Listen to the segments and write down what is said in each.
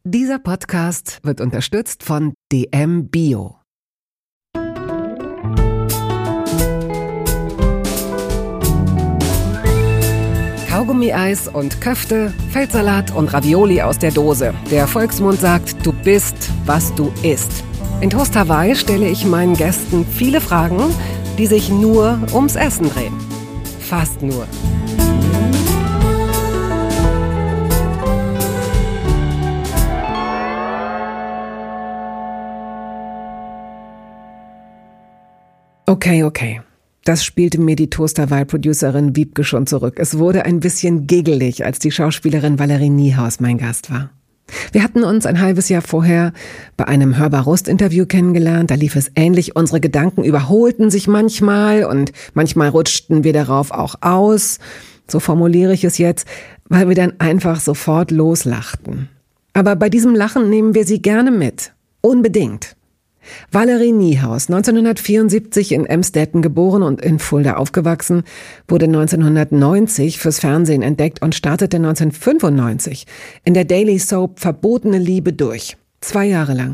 Dieser Podcast wird unterstützt von DM Bio. Kaugummi-Eis und Köfte, Feldsalat und Ravioli aus der Dose. Der Volksmund sagt, du bist, was du isst. In Toast Hawaii stelle ich meinen Gästen viele Fragen, die sich nur ums Essen drehen. Fast nur. Okay. Das spielte mir die Toast Hawaii-Producerin Wiebke schon zurück. Es wurde ein bisschen giggelig, als die Schauspielerin Valerie Niehaus mein Gast war. Wir hatten uns ein halbes Jahr vorher bei einem Hörbar Rust-Interview kennengelernt. Da lief es ähnlich. Unsere Gedanken überholten sich manchmal und manchmal rutschten wir darauf auch aus. So formuliere ich es jetzt, weil wir dann einfach sofort loslachten. Aber bei diesem Lachen nehmen wir sie gerne mit. Unbedingt. Valerie Niehaus, 1974 in Emsdetten geboren und in Fulda aufgewachsen, wurde 1990 fürs Fernsehen entdeckt und startete 1995 in der Daily Soap Verbotene Liebe durch. 2 Jahre lang.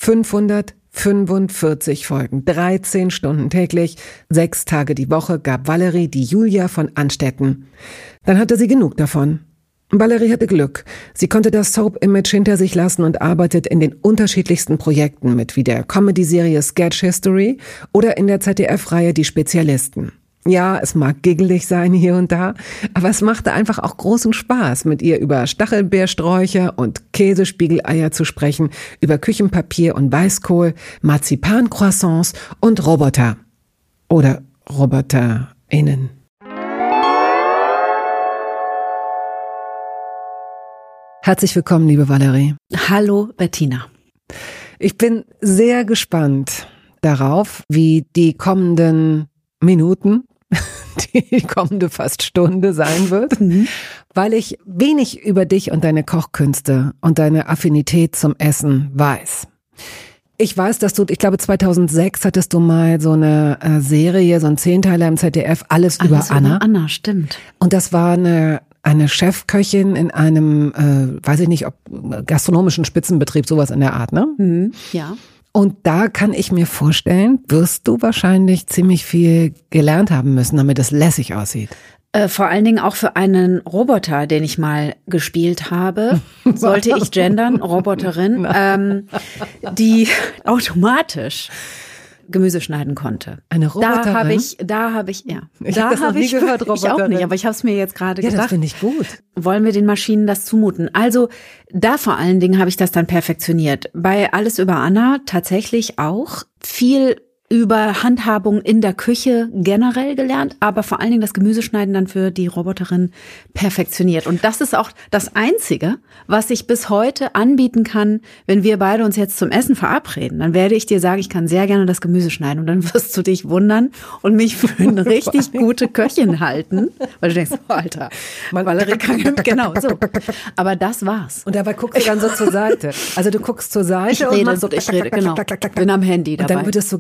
545 Folgen, 13 Stunden täglich, 6 Tage die Woche gab Valerie die Julia von Anstetten. Dann hatte sie genug davon. Valerie hatte Glück. Sie konnte das Soap-Image hinter sich lassen und arbeitet in den unterschiedlichsten Projekten mit, wie der Comedy-Serie Sketch History oder in der ZDF-Reihe Die Spezialisten. Ja, es mag giggelig sein hier und da, aber es machte einfach auch großen Spaß, mit ihr über Stachelbeersträucher und Käsespiegeleier zu sprechen, über Küchenpapier und Weißkohl, Marzipan-Croissants und Roboter. Oder RoboterInnen. Herzlich willkommen, liebe Valerie. Hallo, Bettina. Ich bin sehr gespannt darauf, wie die kommenden Minuten, die kommende fast Stunde sein wird, weil ich wenig über dich und deine Kochkünste und deine Affinität zum Essen weiß. Ich weiß, dass ich glaube 2006 hattest du mal so eine Serie, so ein 10-Teiler im ZDF, Alles über Anna. Anna, stimmt. Und das war eine Chefköchin in einem, weiß ich nicht, ob gastronomischen Spitzenbetrieb, sowas in der Art, ne? Ja. Und da kann ich mir vorstellen, wirst du wahrscheinlich ziemlich viel gelernt haben müssen, damit es lässig aussieht. Vor allen Dingen auch für einen Roboter, den ich mal gespielt habe, sollte ich gendern, Roboterin, die automatisch Gemüse schneiden konnte. Eine Roboterin? Da habe ich, ja. Ich habe das noch nie gehört, Roboterin. Ich auch nicht, aber ich habe es mir jetzt gerade gedacht. Ja, das finde ich gut. Wollen wir den Maschinen das zumuten? Also da vor allen Dingen habe ich das dann perfektioniert. Bei Alles über Anna tatsächlich auch viel über Handhabung in der Küche generell gelernt, aber vor allen Dingen das Gemüseschneiden dann für die Roboterin perfektioniert. Und das ist auch das Einzige, was ich bis heute anbieten kann, wenn wir beide uns jetzt zum Essen verabreden. Dann werde ich dir sagen, ich kann sehr gerne das Gemüse schneiden und dann wirst du dich wundern und mich für eine richtig gute Köchin halten, weil du denkst, oh, Alter, Valerie kann, genau so. Aber das war's. Und dabei guckst du dann so zur Seite. Also du guckst zur Seite ich rede, genau. Bin am Handy dabei. Und dann wird es so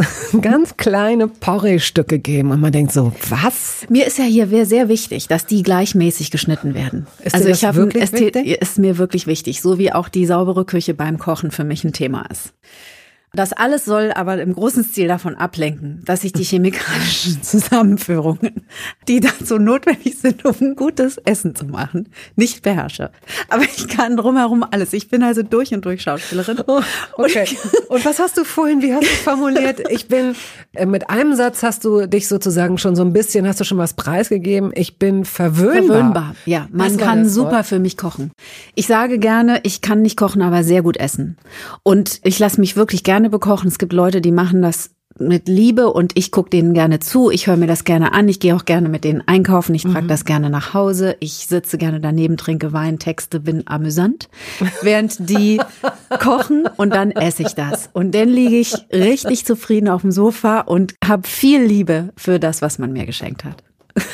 ganz kleine Porree-Stücke geben und man denkt so, was? Mir ist ja hier sehr wichtig, dass die gleichmäßig geschnitten werden. Ist dir das wirklich wichtig? Ist mir wirklich wichtig, so wie auch die saubere Küche beim Kochen für mich ein Thema ist. Das alles soll aber im großen Stil davon ablenken, dass ich die chemikalischen Zusammenführungen, die dazu notwendig sind, um ein gutes Essen zu machen, nicht beherrsche. Aber ich kann drumherum alles. Ich bin also durch und durch Schauspielerin. Oh, okay. Und was hast du vorhin, wie hast du es formuliert? Ich bin, mit einem Satz hast du dich sozusagen schon so ein bisschen, hast du schon was preisgegeben. Ich bin verwöhnbar. Verwöhnbar, ja. Man kann super für mich kochen. Ich sage gerne, ich kann nicht kochen, aber sehr gut essen. Und ich lasse mich wirklich gerne bekochen. Es gibt Leute, die machen das mit Liebe und ich gucke denen gerne zu. Ich höre mir das gerne an. Ich gehe auch gerne mit denen einkaufen. Ich trage das gerne nach Hause. Ich sitze gerne daneben, trinke Wein, texte, bin amüsant, während die kochen und dann esse ich das. Und dann liege ich richtig zufrieden auf dem Sofa und habe viel Liebe für das, was man mir geschenkt hat.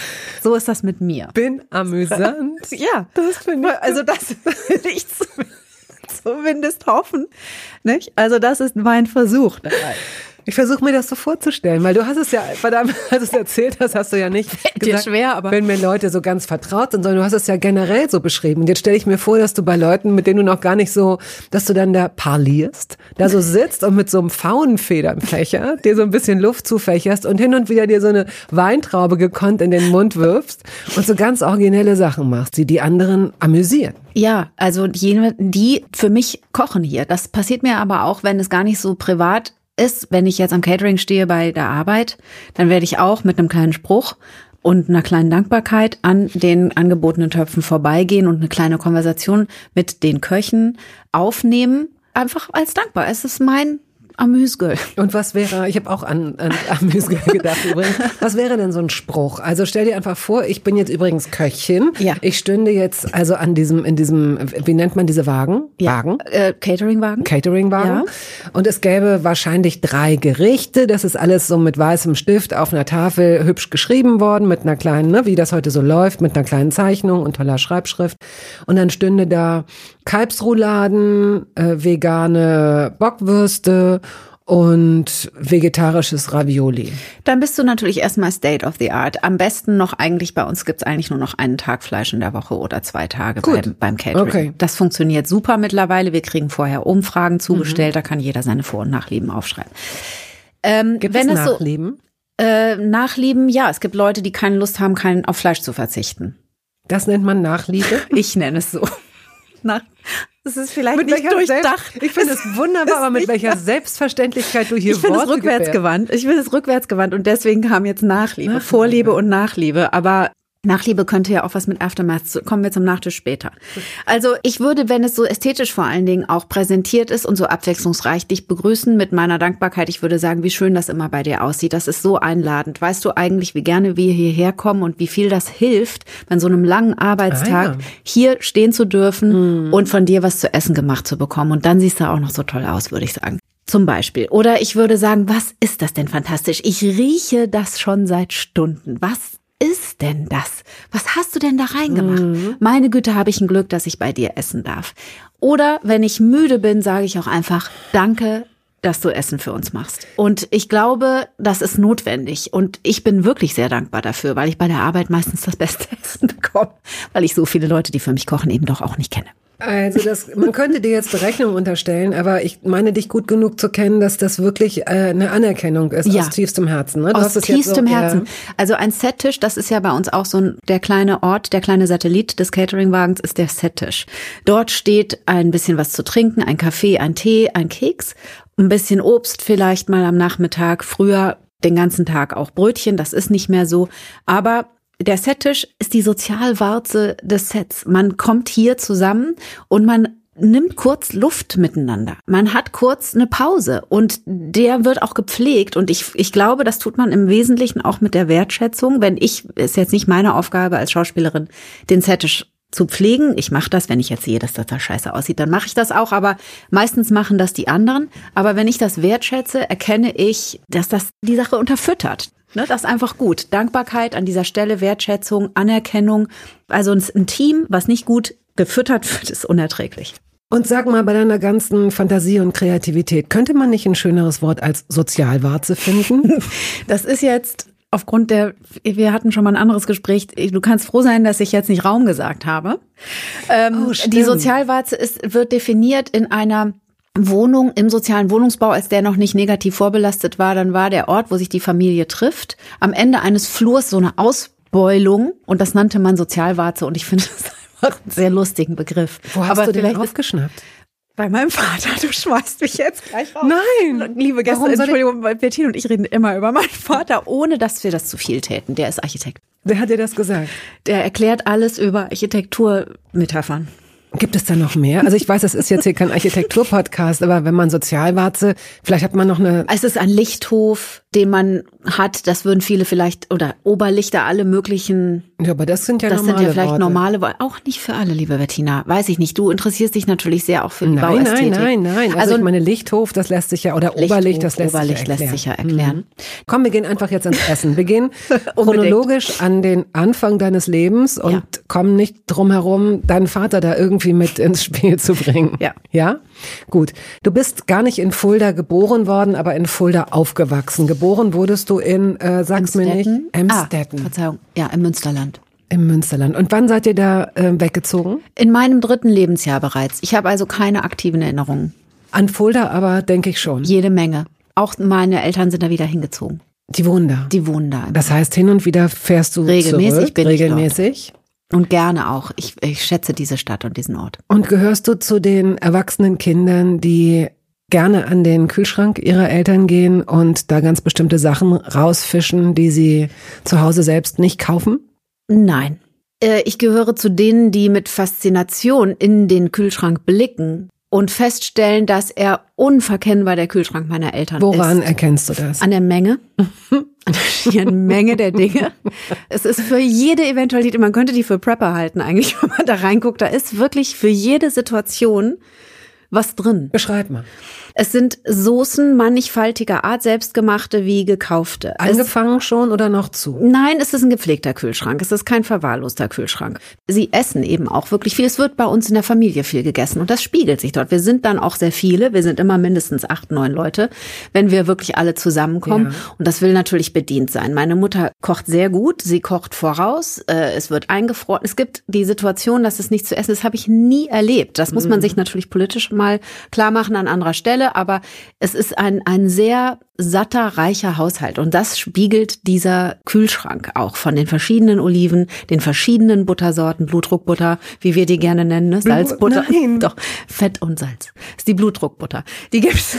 So ist das mit mir. Bin amüsant. Ja, das finde ich. Also das finde ich zumindest hoffen. Nicht? Also das ist mein Versuch dabei. Ich versuche mir das so vorzustellen, weil du hast es ja, verdammt, als du es erzählt hast, hast du ja nicht gesagt, schwer, aber wenn mir Leute so ganz vertraut sind, sondern du hast es ja generell so beschrieben. Und jetzt stelle ich mir vor, dass du bei Leuten, mit denen du noch gar nicht so, dass du dann da parlierst, da so sitzt und mit so einem Faunenfedernfächer dir so ein bisschen Luft zufächerst und hin und wieder dir so eine Weintraube gekonnt in den Mund wirfst und so ganz originelle Sachen machst, die anderen amüsieren. Ja, also die für mich kochen hier. Das passiert mir aber auch, wenn es gar nicht so privat ist. Wenn ich jetzt am Catering stehe bei der Arbeit, dann werde ich auch mit einem kleinen Spruch und einer kleinen Dankbarkeit an den angebotenen Töpfen vorbeigehen und eine kleine Konversation mit den Köchen aufnehmen. Einfach als dankbar. Es ist mein Amüsgöl. Und was wäre, ich habe auch an Amüsgöl gedacht übrigens, was wäre denn so ein Spruch? Also stell dir einfach vor, ich bin jetzt übrigens Köchin. Ja. Ich stünde jetzt also in diesem, wie nennt man diese Wagen? Ja. Wagen? Cateringwagen. Cateringwagen. Ja. Und es gäbe wahrscheinlich 3 Gerichte. Das ist alles so mit weißem Stift auf einer Tafel hübsch geschrieben worden, mit einer kleinen, ne, wie das heute so läuft, mit einer kleinen Zeichnung und toller Schreibschrift. Und dann stünde da Kalbsrouladen, vegane Bockwürste und vegetarisches Ravioli. Dann bist du natürlich erstmal State of the Art. Am besten noch eigentlich, bei uns gibt's eigentlich nur noch einen Tag Fleisch in der Woche oder 2 Tage beim Catering. Okay. Das funktioniert super mittlerweile. Wir kriegen vorher Umfragen zugestellt, da kann jeder seine Vor- und Nachlieben aufschreiben. Gibt es Nachlieben? Nachlieben, ja. Es gibt Leute, die keine Lust haben, auf Fleisch zu verzichten. Das nennt man Nachliebe? Ich nenne es so. Das ist vielleicht nicht durchdacht. Ich finde es wunderbar, aber mit welcher Selbstverständlichkeit du hier Ich finde es Worte rückwärtsgewandt. Ich finde es rückwärtsgewandt und deswegen kam jetzt Nachliebe. Vorliebe und Nachliebe. Aber Nachliebe könnte ja auch was mit Aftermath, kommen wir zum Nachtisch später. Also ich würde, wenn es so ästhetisch vor allen Dingen auch präsentiert ist und so abwechslungsreich, dich begrüßen mit meiner Dankbarkeit. Ich würde sagen, wie schön das immer bei dir aussieht. Das ist so einladend. Weißt du eigentlich, wie gerne wir hierher kommen und wie viel das hilft, bei so einem langen Arbeitstag hier stehen zu dürfen und von dir was zu essen gemacht zu bekommen. Und dann siehst du auch noch so toll aus, würde ich sagen. Zum Beispiel. Oder ich würde sagen, was ist das denn fantastisch? Ich rieche das schon seit Stunden. Was ist denn das? Was hast du denn da reingemacht? Meine Güte, habe ich ein Glück, dass ich bei dir essen darf. Oder wenn ich müde bin, sage ich auch einfach, danke, dass du Essen für uns machst. Und ich glaube, das ist notwendig. Und ich bin wirklich sehr dankbar dafür, weil ich bei der Arbeit meistens das beste Essen bekomme, weil ich so viele Leute, die für mich kochen, eben doch auch nicht kenne. Also man könnte dir jetzt Berechnung unterstellen, aber ich meine dich gut genug zu kennen, dass das wirklich eine Anerkennung ist aus tiefstem Herzen. Ne? Aus tiefstem Herzen. Also ein Settisch, das ist ja bei uns auch so der kleine Ort, der kleine Satellit des Cateringwagens ist der Settisch. Dort steht ein bisschen was zu trinken, ein Kaffee, ein Tee, ein Keks, ein bisschen Obst vielleicht mal am Nachmittag, früher den ganzen Tag auch Brötchen, das ist nicht mehr so, aber der Settisch ist die Sozialwarze des Sets. Man kommt hier zusammen und man nimmt kurz Luft miteinander. Man hat kurz eine Pause und der wird auch gepflegt. Und ich glaube, das tut man im Wesentlichen auch mit der Wertschätzung. Ist jetzt nicht meine Aufgabe als Schauspielerin, den Settisch zu pflegen. Ich mache das, wenn ich jetzt sehe, dass das da scheiße aussieht, dann mache ich das auch. Aber meistens machen das die anderen. Aber wenn ich das wertschätze, erkenne ich, dass das die Sache unterfüttert. Ne, das ist einfach gut. Dankbarkeit an dieser Stelle, Wertschätzung, Anerkennung. Also ein Team, was nicht gut gefüttert wird, ist unerträglich. Und sag mal, bei deiner ganzen Fantasie und Kreativität, könnte man nicht ein schöneres Wort als Sozialwarze finden? Das ist jetzt aufgrund wir hatten schon mal ein anderes Gespräch. Du kannst froh sein, dass ich jetzt nicht Raum gesagt habe. Die Sozialwarze wird definiert in einer Wohnung im sozialen Wohnungsbau, als der noch nicht negativ vorbelastet war, dann war der Ort, wo sich die Familie trifft, am Ende eines Flurs so eine Ausbeulung und das nannte man Sozialwarze und ich finde das einfach einen sehr lustigen Begriff. Wo hast du den aufgeschnappt? Bei meinem Vater, du schmeißt mich jetzt gleich raus. Nein! Liebe Gäste, Entschuldigung, Bettina und ich reden immer über meinen Vater, ohne dass wir das zu viel täten. Der ist Architekt. Wer hat dir das gesagt? Der erklärt alles über Architekturmetaphern. Gibt es da noch mehr? Also ich weiß, das ist jetzt hier kein Architektur-Podcast, aber wenn man Sozialwarze, vielleicht hat man noch eine... Es ist ein Lichthof, den man hat, das würden viele vielleicht, oder Oberlichter, alle möglichen... Ja, aber das sind ja normale Worte. Das sind ja vielleicht normale Worte. Auch nicht für alle, liebe Bettina. Weiß ich nicht. Du interessierst dich natürlich sehr auch für die Bauästhetik. Nein. Also ich meine Lichthof, das lässt sich ja, oder Oberlicht, das lässt sich ja erklären. Komm, wir gehen einfach jetzt ins Essen. Wir gehen chronologisch an den Anfang deines Lebens und kommen nicht drum herum, deinen Vater da irgendwie irgendwie mit ins Spiel zu bringen. Ja. Ja? Gut. Du bist gar nicht in Fulda geboren worden, aber in Fulda aufgewachsen. Geboren wurdest du in, sag's mir nicht, Emstetten. Verzeihung. Ja, im Münsterland. Im Münsterland. Und wann seid ihr da weggezogen? In meinem 3. Lebensjahr bereits. Ich habe also keine aktiven Erinnerungen. An Fulda aber, denke ich schon. Jede Menge. Auch meine Eltern sind da wieder hingezogen. Die wohnen da? Die wohnen da. Das heißt, hin und wieder fährst du regelmäßig zurück? Regelmäßig? Und gerne auch. Ich schätze diese Stadt und diesen Ort. Und gehörst du zu den erwachsenen Kindern, die gerne an den Kühlschrank ihrer Eltern gehen und da ganz bestimmte Sachen rausfischen, die sie zu Hause selbst nicht kaufen? Nein. Ich gehöre zu denen, die mit Faszination in den Kühlschrank blicken und feststellen, dass er unverkennbar der Kühlschrank meiner Eltern ist. Woran erkennst du das? An der Menge. An der schieren Menge der Dinge. Es ist für jede Eventualität, man könnte die für Prepper halten eigentlich, wenn man da reinguckt. Da ist wirklich für jede Situation was drin. Beschreib mal. Es sind Soßen mannigfaltiger Art, selbstgemachte wie gekaufte. Angefangen schon oder noch zu? Nein, es ist ein gepflegter Kühlschrank. Es ist kein verwahrloster Kühlschrank. Sie essen eben auch wirklich viel. Es wird bei uns in der Familie viel gegessen und das spiegelt sich dort. Wir sind dann auch sehr viele. Wir sind immer mindestens 8, 9 Leute, wenn wir wirklich alle zusammenkommen. Ja. Und das will natürlich bedient sein. Meine Mutter kocht sehr gut. Sie kocht voraus. Es wird eingefroren. Es gibt die Situation, dass es nichts zu essen ist, habe ich nie erlebt. Das muss man sich natürlich politisch mal klar machen an anderer Stelle. Aber es ist ein sehr satter, reicher Haushalt. Und das spiegelt dieser Kühlschrank auch von den verschiedenen Oliven, den verschiedenen Buttersorten, Blutdruckbutter, wie wir die gerne nennen, ne? Salzbutter. Nein. Doch, Fett und Salz. Das ist die Blutdruckbutter. Die gibt's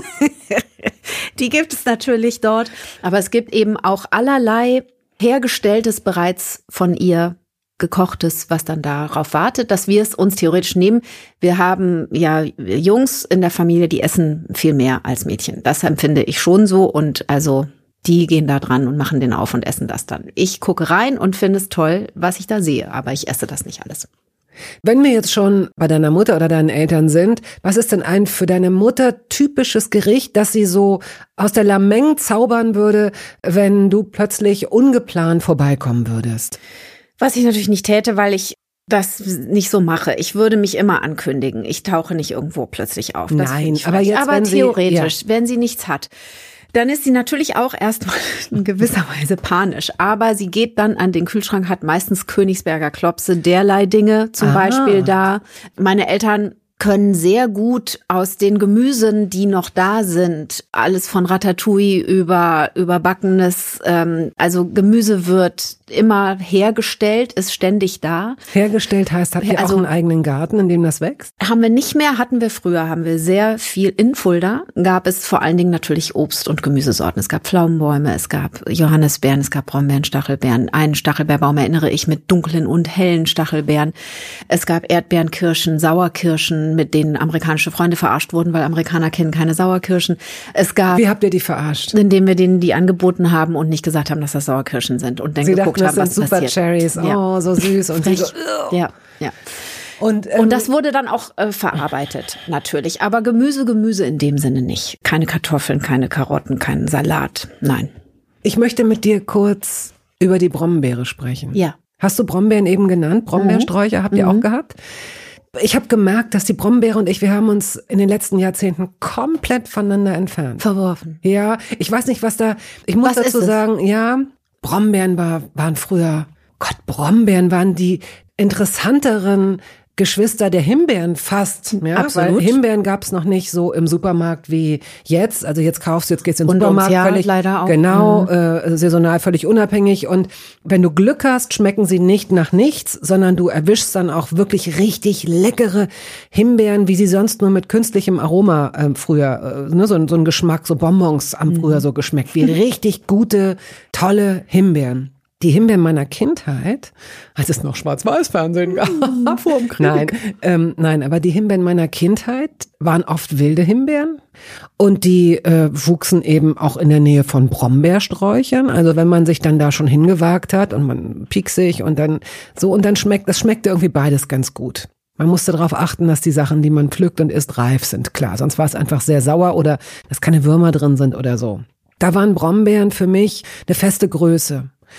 natürlich dort. Aber es gibt eben auch allerlei hergestelltes bereits von ihr gekochtes, was dann darauf wartet, dass wir es uns theoretisch nehmen. Wir haben ja Jungs in der Familie, die essen viel mehr als Mädchen. Das empfinde ich schon so und also die gehen da dran und machen den auf und essen das dann. Ich gucke rein und finde es toll, was ich da sehe, aber ich esse das nicht alles. Wenn wir jetzt schon bei deiner Mutter oder deinen Eltern sind, was ist denn ein für deine Mutter typisches Gericht, das sie so aus der Lameng zaubern würde, wenn du plötzlich ungeplant vorbeikommen würdest? Was ich natürlich nicht täte, weil ich das nicht so mache. Ich würde mich immer ankündigen. Ich tauche nicht irgendwo plötzlich auf. Das Nein, aber jetzt, aber theoretisch, wenn sie nichts hat, dann ist sie natürlich auch erstmal in gewisser Weise panisch. Aber sie geht dann an den Kühlschrank, hat meistens Königsberger Klopse, derlei Dinge zum Beispiel da. Meine Eltern können sehr gut aus den Gemüsen, die noch da sind, alles von Ratatouille über Backenes, also Gemüse wird immer hergestellt, ist ständig da. Hergestellt heißt, habt ihr auch einen eigenen Garten, in dem das wächst? Haben wir nicht mehr, hatten wir früher, haben wir sehr viel. In Fulda gab es vor allen Dingen natürlich Obst- und Gemüsesorten. Es gab Pflaumenbäume, es gab Johannisbeeren, es gab Brombeeren, Stachelbeeren. Einen Stachelbeerbaum erinnere ich mit dunklen und hellen Stachelbeeren. Es gab Erdbeeren, Kirschen, Sauerkirschen, mit denen amerikanische Freunde verarscht wurden, weil Amerikaner kennen keine Sauerkirschen. Es gab. Wie habt ihr die verarscht? Indem wir denen die angeboten haben und nicht gesagt haben, dass das Sauerkirschen sind und dann geguckt haben, was super passiert. Cherries, oh, so süß und so. Ja. Und das wurde dann auch verarbeitet, natürlich. Aber Gemüse in dem Sinne nicht. Keine Kartoffeln, keine Karotten, kein Salat. Nein. Ich möchte mit dir kurz über die Brombeere sprechen. Ja. Hast du Brombeeren eben genannt? Brombeersträucher habt ihr auch gehabt? Ich habe gemerkt, dass die Brombeere und wir haben uns in den letzten Jahrzehnten komplett voneinander entfernt. Verworfen. Ja, ich weiß nicht, ich muss dazu sagen, ja, Brombeeren waren früher, Brombeeren waren die interessanteren Geschwister der Himbeeren fast, ja, absolut. Weil Himbeeren gab's noch nicht so im Supermarkt wie jetzt. Also jetzt gehst du in den und Supermarkt völlig, leider auch. Genau, saisonal völlig unabhängig. Und wenn du Glück hast, schmecken sie nicht nach nichts, sondern du erwischst dann auch wirklich richtig leckere Himbeeren, wie sie sonst nur mit künstlichem Aroma früher, so ein Geschmack, so Bonbons am früher so geschmeckt, wie richtig gute, tolle Himbeeren. Die Himbeeren meiner Kindheit, als es noch Schwarz-Weiß-Fernsehen gab, vor dem Krieg. Nein, aber die Himbeeren meiner Kindheit waren oft wilde Himbeeren und die wuchsen eben auch in der Nähe von Brombeersträuchern. Also wenn man sich dann da schon hingewagt hat und man pieksig und dann so und dann das schmeckte irgendwie beides ganz gut. Man musste darauf achten, dass die Sachen, die man pflückt und isst, reif sind, klar. Sonst war es einfach sehr sauer oder dass keine Würmer drin sind oder so. Da waren Brombeeren für mich eine feste Größe.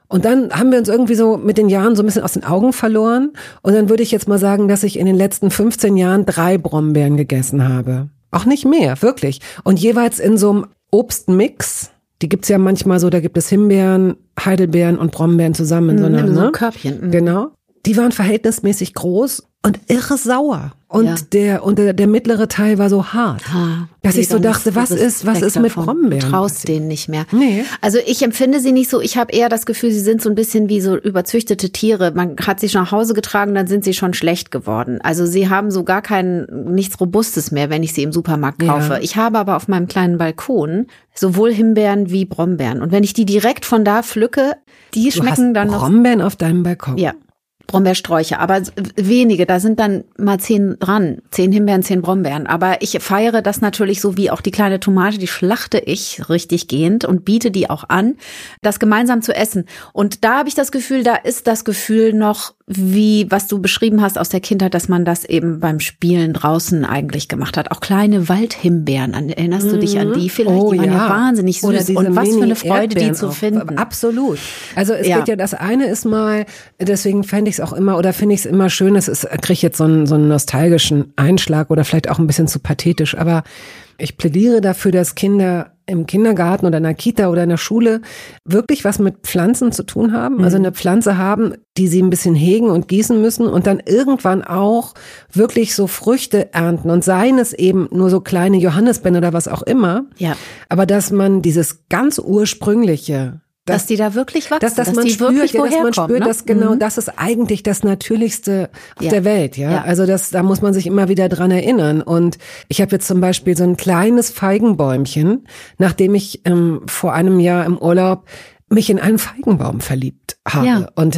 Und dann haben wir uns irgendwie so mit den Jahren so ein bisschen aus den Augen verloren. Und dann würde ich jetzt mal sagen, dass ich in den letzten 15 Jahren 3 Brombeeren gegessen habe. Auch nicht mehr, wirklich. Und jeweils in so einem Obstmix. Die gibt's ja manchmal so, da gibt es Himbeeren, Heidelbeeren und Brombeeren zusammen. In so einem Körbchen. Genau. Die waren verhältnismäßig groß und irre sauer. Und der mittlere Teil war so hart, dass ich so dachte, was ist mit Brombeeren? Du traust denen nicht mehr. Nee. Also ich empfinde sie nicht so, ich habe eher das Gefühl, sie sind so ein bisschen wie so überzüchtete Tiere. Man hat sie schon nach Hause getragen, dann sind sie schon schlecht geworden. Also sie haben so gar nichts Robustes mehr, wenn ich sie im Supermarkt kaufe. Ja. Ich habe aber auf meinem kleinen Balkon sowohl Himbeeren wie Brombeeren. Und wenn ich die direkt von da pflücke, die schmecken dann noch. Brombeeren auf deinem Balkon? Ja. Brombeersträuche, aber wenige, da sind dann mal 10 dran, 10 Himbeeren, 10 Brombeeren, aber ich feiere das natürlich so wie auch die kleine Tomate, die schlachte ich richtig gehend und biete die auch an, das gemeinsam zu essen. Und da habe ich das Gefühl, da ist das Gefühl noch wie, was du beschrieben hast aus der Kindheit, dass man das eben beim Spielen draußen eigentlich gemacht hat. Auch kleine Waldhimbeeren, erinnerst du dich an die vielleicht? Die waren ja wahnsinnig süß und was für eine Freude, die zu finden. Absolut. Also es geht ja, das eine ist mal, deswegen fände ich es auch immer, oder finde ich es immer schön, kriege ich jetzt so einen nostalgischen Einschlag oder vielleicht auch ein bisschen zu pathetisch, aber ich plädiere dafür, dass Kinder im Kindergarten oder in der Kita oder in der Schule wirklich was mit Pflanzen zu tun haben, also eine Pflanze haben, die sie ein bisschen hegen und gießen müssen und dann irgendwann auch wirklich so Früchte ernten und seien es eben nur so kleine Johannisbeeren oder was auch immer, aber dass man dieses ganz ursprüngliche, dass die da wirklich wachsen, dass man die spürt, wirklich dass man spürt, ne? dass genau das ist eigentlich das Natürlichste auf der Welt, ja. Also da muss man sich immer wieder dran erinnern. Und ich habe jetzt zum Beispiel so ein kleines Feigenbäumchen, nachdem ich vor einem Jahr im Urlaub mich in einen Feigenbaum verliebt habe und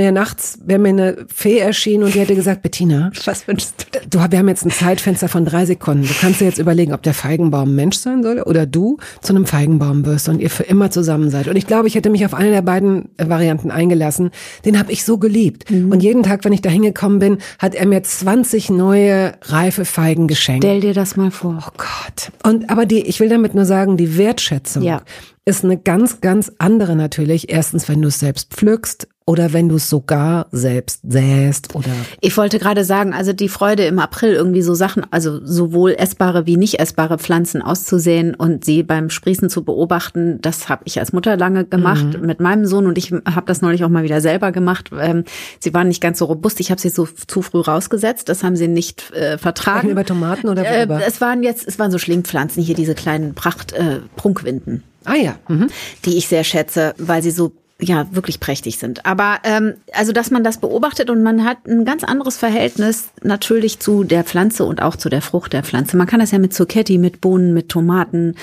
wäre mir eine Fee erschienen und die hätte gesagt, Bettina, was wünschst du? Wir haben jetzt ein Zeitfenster von 3 Sekunden. Du kannst dir jetzt überlegen, ob der Feigenbaum ein Mensch sein soll oder du zu einem Feigenbaum wirst und ihr für immer zusammen seid. Und ich glaube, ich hätte mich auf eine der beiden Varianten eingelassen. Den habe ich so geliebt. Und jeden Tag, wenn ich da hingekommen bin, hat er mir 20 neue reife Feigen geschenkt. Stell dir das mal vor. Oh Gott. Aber ich will damit nur sagen, die Wertschätzung ist eine ganz, ganz andere natürlich. Erstens, wenn du es selbst pflückst oder wenn du es sogar selbst säst oder. Ich wollte gerade sagen, also die Freude im April irgendwie so Sachen, also sowohl essbare wie nicht essbare Pflanzen auszusäen und sie beim Sprießen zu beobachten, das habe ich als Mutter lange gemacht mit meinem Sohn und ich habe das neulich auch mal wieder selber gemacht. Sie waren nicht ganz so robust, ich habe sie so zu früh rausgesetzt, das haben sie nicht vertragen. Über Tomaten oder worüber? Es waren so Schlingpflanzen hier, diese kleinen Prunkwinden. Ah ja. Die ich sehr schätze, weil sie so wirklich prächtig sind. Aber also, dass man das beobachtet und man hat ein ganz anderes Verhältnis natürlich zu der Pflanze und auch zu der Frucht der Pflanze. Man kann das ja mit Zucchetti, mit Bohnen, mit Tomaten.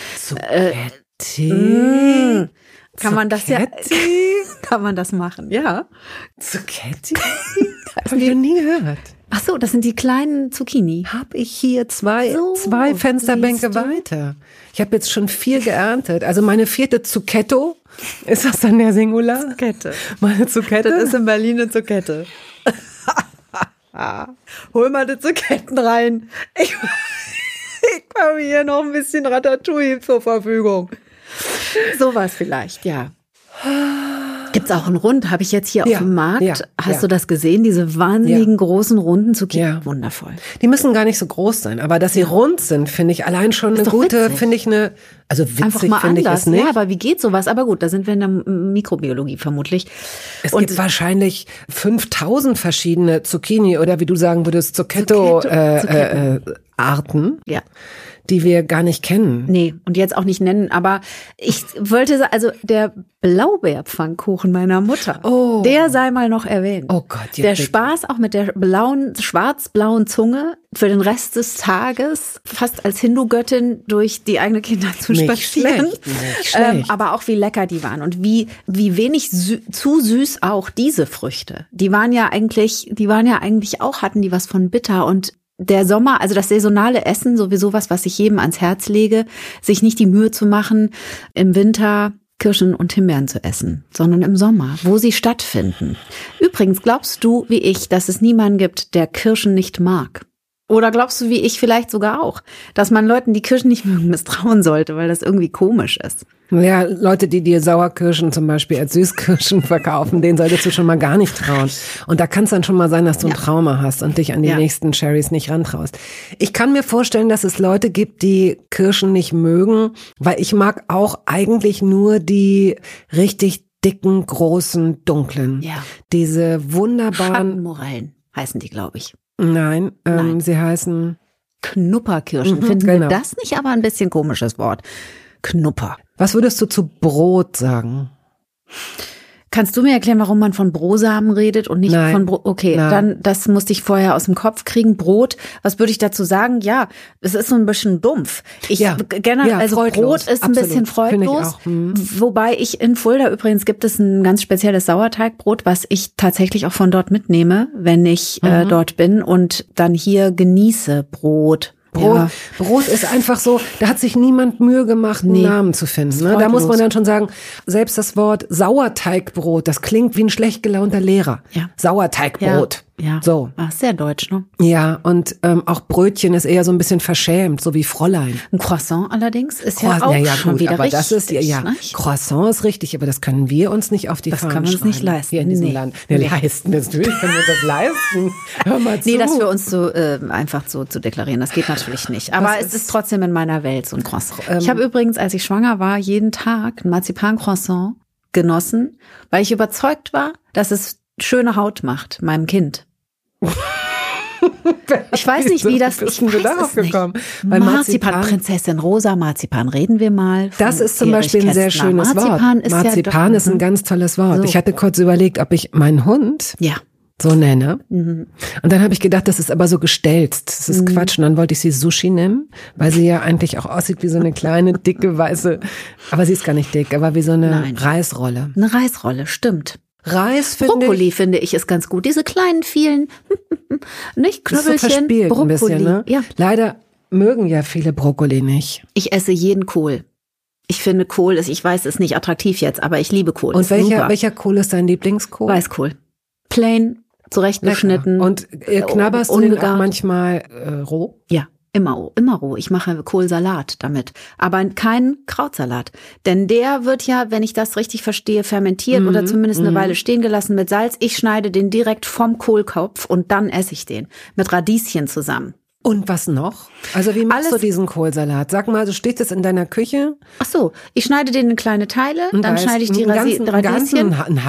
Zucchetti? Kann man das kann man das machen, ja. Zucchetti? Habe ich noch nie gehört. Ach so, das sind die kleinen Zucchini. Habe ich hier zwei Fensterbänke weiter. Ich habe jetzt schon 4 geerntet. Also meine 4. Zucchetto. Ist das dann der Singular? Zuckette. Meine Zucchetto? Das ist in Berlin eine Zuckette. Hol mal die Zucketten rein. Ich habe hier noch ein bisschen Ratatouille zur Verfügung. Sowas vielleicht, ja. Gibt's auch einen Rund, habe ich jetzt hier auf dem Markt. Hast du das gesehen? Diese wahnsinnigen großen runden Zucchini. Ja. Wundervoll. Die müssen gar nicht so groß sein, aber dass sie rund sind, finde ich allein schon eine gute, finde ich eine, also witzig finde ich es nicht. Ja, aber wie geht sowas? Aber gut, da sind wir in der Mikrobiologie vermutlich. Es gibt wahrscheinlich 5000 verschiedene Zucchini oder wie du sagen würdest, Zucchetto Arten. Ja. Die wir gar nicht kennen. Nee, und jetzt auch nicht nennen, aber ich wollte sagen, also der Blaubeerpfannkuchen meiner Mutter, der sei mal noch erwähnt. Oh Gott. Der Spaß auch mit der schwarz-blauen Zunge für den Rest des Tages, fast als Hindu-Göttin durch die eigene Kindheit zu spazieren. Nicht schlecht. Aber auch wie lecker die waren und wie wenig zu süß auch diese Früchte. Die waren ja eigentlich auch, hatten die was von bitter und der Sommer, also das saisonale Essen, sowieso was ich jedem ans Herz lege, sich nicht die Mühe zu machen, im Winter Kirschen und Himbeeren zu essen, sondern im Sommer, wo sie stattfinden. Übrigens, glaubst du, wie ich, dass es niemanden gibt, der Kirschen nicht mag? Oder glaubst du, wie ich vielleicht sogar auch, dass man Leuten, die Kirschen nicht mögen, misstrauen sollte, weil das irgendwie komisch ist? Ja, Leute, die dir Sauerkirschen zum Beispiel als Süßkirschen verkaufen, denen solltest du schon mal gar nicht trauen. Und da kann es dann schon mal sein, dass du ein Trauma hast und dich an die nächsten Cherries nicht rantraust. Ich kann mir vorstellen, dass es Leute gibt, die Kirschen nicht mögen, weil ich mag auch eigentlich nur die richtig dicken, großen, dunklen. Ja. Diese wunderbaren... Schattenmorellen heißen die, glaube ich. Nein, sie heißen... Knupperkirschen. Finden wir das nicht aber ein bisschen komisches Wort? Knupper. Was würdest du zu Brot sagen? Kannst du mir erklären, warum man von Brosamen redet und nicht von Brot? Okay, dann das musste ich vorher aus dem Kopf kriegen. Brot, was würde ich dazu sagen? Ja, es ist so ein bisschen dumpf. Also freudlos. Brot ist ein bisschen freudlos. Wobei ich in Fulda übrigens gibt es ein ganz spezielles Sauerteigbrot, was ich tatsächlich auch von dort mitnehme, wenn ich dort bin und dann hier genieße Brot. Brot ist einfach so, da hat sich niemand Mühe gemacht, einen Namen zu finden. Ne? Da muss man dann schon sagen, selbst das Wort Sauerteigbrot, das klingt wie ein schlecht gelaunter Lehrer. Ja. Sauerteigbrot. Ja. So. Ach, sehr deutsch, ne? Ja, und auch Brötchen ist eher so ein bisschen verschämt, so wie Fräulein. Ein Croissant allerdings ist ja auch schon gut, wieder aber richtig. Das ist Croissant ist richtig, aber das können wir uns nicht auf die Fahnen schreiben. Das können wir uns nicht leisten. Hier in diesem Land. Leisten, natürlich können wir das leisten. Hör mal zu. Nee, das für uns so einfach so zu deklarieren, das geht natürlich nicht. Aber es ist trotzdem in meiner Welt so ein Croissant. Ich habe übrigens, als ich schwanger war, jeden Tag ein Marzipan-Croissant genossen, weil ich überzeugt war, dass es schöne Haut macht, meinem Kind. Ich weiß nicht, wie das ist. Marzipanprinzessin, rosa Marzipan, reden wir mal. Das ist zum Beispiel ein sehr schönes Wort. Marzipan ist ein ganz tolles Wort. So. Ich hatte kurz überlegt, ob ich meinen Hund so nenne. Und dann habe ich gedacht, das ist aber so gestelzt. Das ist Quatsch. Und dann wollte ich sie Sushi nennen, weil sie ja eigentlich auch aussieht wie so eine kleine, dicke, weiße, aber sie ist gar nicht dick, aber wie so eine Reisrolle. Eine Reisrolle, stimmt. Brokkoli finde ich ist ganz gut. Diese kleinen, vielen, nicht Knüppelchen. Das ist so verspielt Brokkoli. Ein bisschen, ne? Ja. Leider mögen ja viele Brokkoli nicht. Ich esse jeden Kohl. Ich finde Kohl ist, ich weiß, ist nicht attraktiv jetzt, aber ich liebe Kohl. Und welcher Kohl ist dein Lieblingskohl? Weißkohl. Plain, zurechtgeschnitten. Und knabberst du den auch manchmal roh? Ja. Immer roh. Ich mache Kohlsalat damit. Aber keinen Krautsalat. Denn der wird ja, wenn ich das richtig verstehe, fermentiert oder zumindest eine Weile stehen gelassen mit Salz. Ich schneide den direkt vom Kohlkopf und dann esse ich den. Mit Radieschen zusammen. Und was noch? Also wie machst du diesen Kohlsalat? Sag mal, du stehst jetzt in deiner Küche? Ach so, ich schneide den in kleine Teile, dann schneide ich die Radieschen. Einen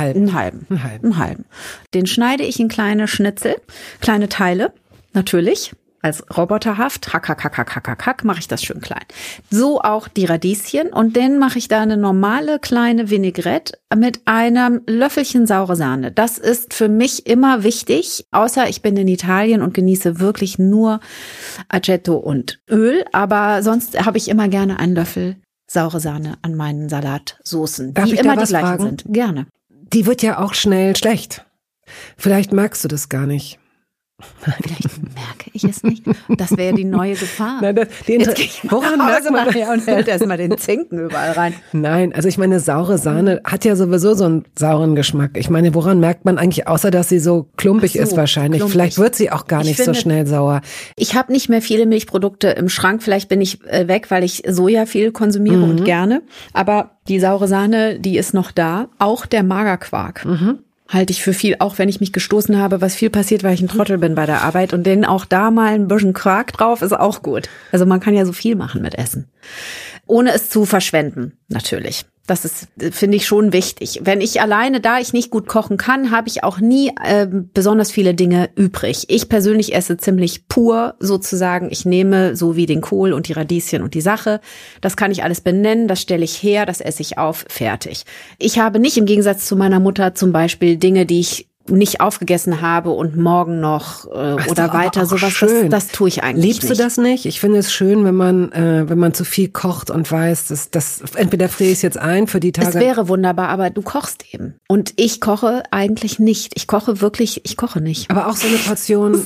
halben. Den schneide ich in kleine Schnitzel, kleine Teile, natürlich. Als roboterhaft, hack, mache ich das schön klein. So auch die Radieschen und dann mache ich da eine normale kleine Vinaigrette mit einem Löffelchen saure Sahne. Das ist für mich immer wichtig, außer ich bin in Italien und genieße wirklich nur Aceto und Öl, aber sonst habe ich immer gerne einen Löffel saure Sahne an meinen Salatsoßen, die immer die gleichen sind. Gerne. Die wird ja auch schnell schlecht. Vielleicht merkst du das gar nicht. Vielleicht merke ich es nicht. Das wäre die neue Gefahr. Nein, woran merkt man das? Und hält erstmal den Zinken überall rein. Nein, also ich meine, saure Sahne hat ja sowieso so einen sauren Geschmack. Ich meine, woran merkt man eigentlich, außer dass sie so klumpig ist wahrscheinlich. Klumpig. Vielleicht wird sie auch gar nicht so schnell sauer. Ich habe nicht mehr viele Milchprodukte im Schrank. Vielleicht bin ich weg, weil ich Soja viel konsumiere und gerne. Aber die saure Sahne, die ist noch da. Auch der Magerquark. Halte ich für viel, auch wenn ich mich gestoßen habe, was viel passiert, weil ich ein Trottel bin bei der Arbeit. Und denen auch da mal ein bisschen Quark drauf ist auch gut. Also man kann ja so viel machen mit Essen. Ohne es zu verschwenden, natürlich. Das ist, finde ich, schon wichtig. Wenn ich alleine, da ich nicht gut kochen kann, habe ich auch nie besonders viele Dinge übrig. Ich persönlich esse ziemlich pur sozusagen. Ich nehme so wie den Kohl und die Radieschen und die Sache. Das kann ich alles benennen, das stelle ich her, das esse ich auf, fertig. Ich habe nicht im Gegensatz zu meiner Mutter zum Beispiel Dinge, die ich nicht aufgegessen habe und morgen noch oder weiter sowas, das tue ich eigentlich nicht. Liebst du das nicht? Ich finde es schön, wenn man zu viel kocht und weiß, dass das entweder friere ich es jetzt ein für die Tage. Es wäre wunderbar, aber du kochst eben. Und ich koche eigentlich nicht. Ich koche nicht. Aber auch so eine Portion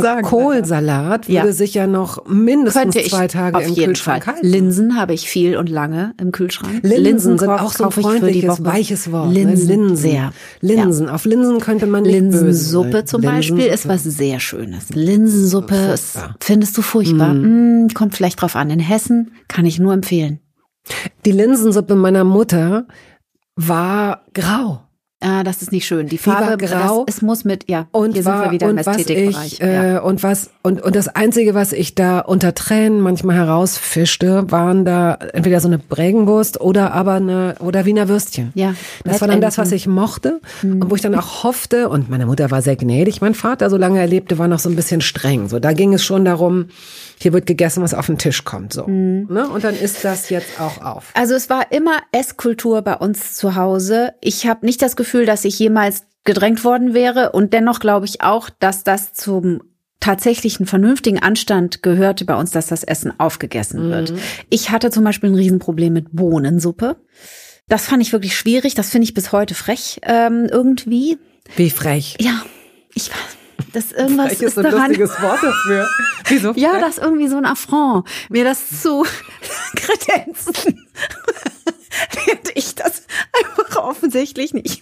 Kohlsalat würde sich ja noch mindestens 2 Tage im Kühlschrank halten. Linsen habe ich viel und lange im Kühlschrank. Linsen sind auch so ein freundliches, weiches Wort. Linsen. Linsen. Auf Linsen könnte man man nicht Linsensuppe böse zum sein. Beispiel ist was sehr Schönes. Linsensuppe ist, findest du furchtbar. Kommt vielleicht drauf an. In Hessen kann ich nur empfehlen. Die Linsensuppe meiner Mutter war grau. Ah, das ist nicht schön. Die Farbe, war grau. es muss mit, ja, Und hier sind wir wieder im Ästhetikbereich. Und das Einzige, was ich da unter Tränen manchmal herausfischte, waren da entweder so eine Bregenwurst oder oder Wiener Würstchen. Ja. Das war dann das, was ich mochte und wo ich dann auch hoffte, und meine Mutter war sehr gnädig, mein Vater, solange er lebte, war noch so ein bisschen streng. So, da ging es schon darum, hier wird gegessen, was auf den Tisch kommt, so. Ne? Und dann ist das jetzt auch auf. Also es war immer Esskultur bei uns zu Hause. Ich habe nicht das Gefühl, dass ich jemals gedrängt worden wäre. Und dennoch glaube ich auch, dass das zum tatsächlichen vernünftigen Anstand gehörte bei uns, dass das Essen aufgegessen wird. Ich hatte zum Beispiel ein Riesenproblem mit Bohnensuppe. Das fand ich wirklich schwierig. Das finde ich bis heute frech irgendwie. Wie frech. Ja, ich weiß. Das irgendwas frech ist ein daran. lustiges Wort dafür. Wieso frech? Ja, das ist irgendwie so ein Affront, mir das zu kredenzen, während ich das einfach offensichtlich nicht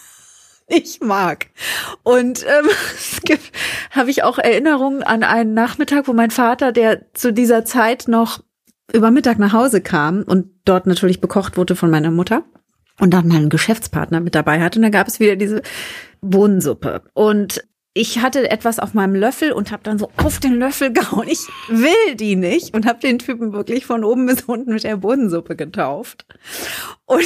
mag. Und habe ich auch Erinnerungen an einen Nachmittag, wo mein Vater, der zu dieser Zeit noch über Mittag nach Hause kam und dort natürlich bekocht wurde von meiner Mutter und dann meinen Geschäftspartner mit dabei hatte. Und da gab es wieder diese Bohnensuppe. Und ich hatte etwas auf meinem Löffel und habe dann so auf den Löffel gehauen. Ich will die nicht und habe den Typen wirklich von oben bis unten mit der Bohnensuppe getauft. Und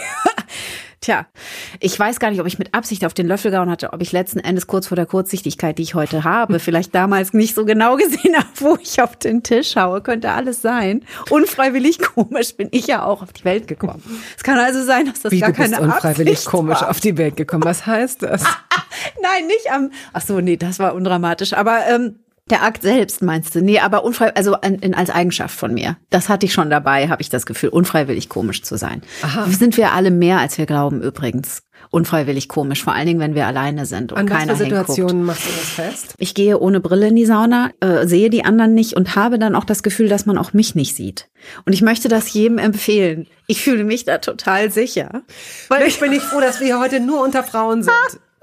tja, ich weiß gar nicht, ob ich mit Absicht auf den Löffel gehauen hatte, ob ich letzten Endes kurz vor der Kurzsichtigkeit, die ich heute habe, vielleicht damals nicht so genau gesehen habe, wo ich auf den Tisch haue. Könnte alles sein. Unfreiwillig komisch bin ich ja auch auf die Welt gekommen. Es kann also sein, dass das Wie, gar du bist keine unfreiwillig Absicht komisch war. auf die Welt gekommen. Was heißt das? Nein, nicht am. Ach so, nee, das war undramatisch. Aber der Akt selbst meinst du? Nee, aber unfreiwillig, also als Eigenschaft von mir. Das hatte ich schon dabei, habe ich das Gefühl, unfreiwillig komisch zu sein. Aha. Sind wir alle mehr, als wir glauben übrigens. Unfreiwillig komisch, vor allen Dingen, wenn wir alleine sind und keiner hinguckt. An welche Situationen machst du das fest? Ich gehe ohne Brille in die Sauna, sehe die anderen nicht und habe dann auch das Gefühl, dass man auch mich nicht sieht. Und ich möchte das jedem empfehlen. Ich fühle mich da total sicher. Weil ich bin nicht froh, dass wir hier heute nur unter Frauen sind.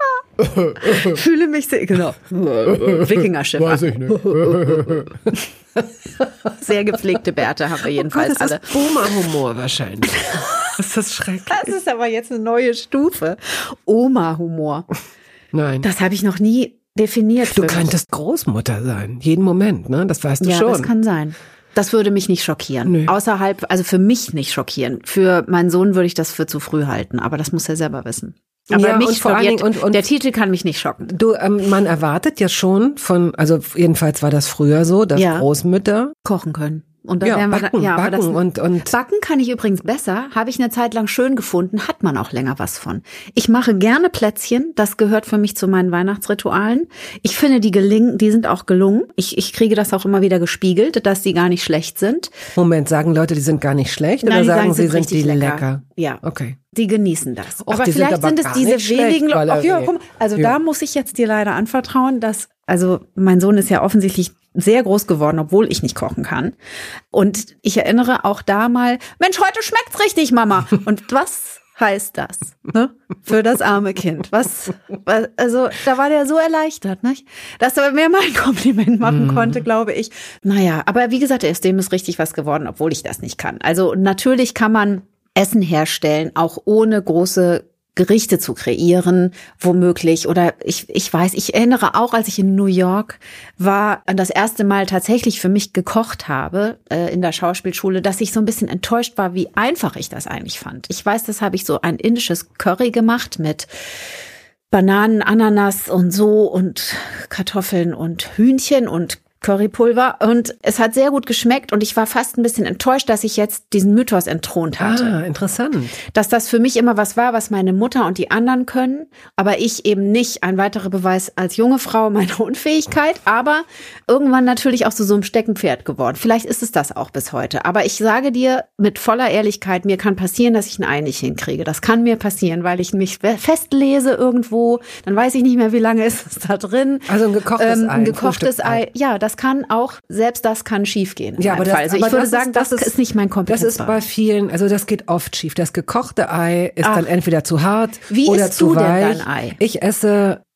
Fühle mich sehr, genau. Wikingerschiff. Weiß ich nicht. Sehr gepflegte Bärte haben wir jedenfalls alle. Das ist Oma-Humor wahrscheinlich. Das ist schrecklich. Das ist aber jetzt eine neue Stufe. Oma-Humor. Nein. Das habe ich noch nie definiert. Du könntest Großmutter sein. Jeden Moment, ne? Das weißt du schon. Ja, das kann sein. Das würde mich nicht schockieren. Nö. Außerhalb, also für mich nicht schockieren. Für meinen Sohn würde ich das für zu früh halten. Aber das muss er selber wissen. Aber ja, mich und vor allen schockiert, Dingen, und der Titel kann mich nicht schocken. Du, man erwartet ja schon also jedenfalls war das früher so, dass Großmütter kochen können. Und dann werden backen, wir backen und Backen kann ich übrigens besser, habe ich eine Zeit lang schön gefunden, hat man auch länger was von. Ich mache gerne Plätzchen, das gehört für mich zu meinen Weihnachtsritualen. Ich finde, die sind auch gelungen. Ich kriege das auch immer wieder gespiegelt, dass die gar nicht schlecht sind. Moment, sagen Leute, die sind gar nicht schlecht? Nein, oder sagen sie, sind richtig die lecker? Ja. Okay. Die genießen das. Och, aber die vielleicht sind es gar diese nicht schlecht, wenigen Leute. Valerie. Ja, guck mal, also da muss ich jetzt dir leider anvertrauen, dass, also mein Sohn ist ja offensichtlich sehr groß geworden, obwohl ich nicht kochen kann. Und ich erinnere auch da mal, Mensch, heute schmeckt's richtig, Mama. Und was heißt das, ne? Für das arme Kind? Also da war der so erleichtert, nicht? Dass er mir mal ein Kompliment machen konnte, glaube ich. Naja, aber wie gesagt, aus dem ist richtig was geworden, obwohl ich das nicht kann. Also natürlich kann man Essen herstellen, auch ohne große Gerichte zu kreieren, womöglich. Oder ich weiß, ich erinnere auch, als ich in New York war, an das erste Mal tatsächlich für mich gekocht habe in der Schauspielschule, dass ich so ein bisschen enttäuscht war, wie einfach ich das eigentlich fand. Ich weiß, das habe ich so ein indisches Curry gemacht mit Bananen, Ananas und so und Kartoffeln und Hühnchen und Currypulver und es hat sehr gut geschmeckt und ich war fast ein bisschen enttäuscht, dass ich jetzt diesen Mythos entthront hatte. Ah, interessant. Dass das für mich immer was war, was meine Mutter und die anderen können, aber ich eben nicht. Ein weiterer Beweis als junge Frau meiner Unfähigkeit, aber irgendwann natürlich auch so einem Steckenpferd geworden. Vielleicht ist es das auch bis heute. Aber ich sage dir mit voller Ehrlichkeit, mir kann passieren, dass ich ein Ei nicht hinkriege. Das kann mir passieren, weil ich mich festlese irgendwo, dann weiß ich nicht mehr, wie lange ist es da drin. Also ein gekochtes Ei. Ein gekochtes Ei, ja, das kann auch, selbst das kann schief gehen. Ja, aber also ich würde sagen, das ist nicht mein Kompetenzbereich. Das ist bei vielen, also das geht oft schief. Das gekochte Ei ist dann entweder zu hart wie oder isst zu du denn weich. dein Ei? Ich esse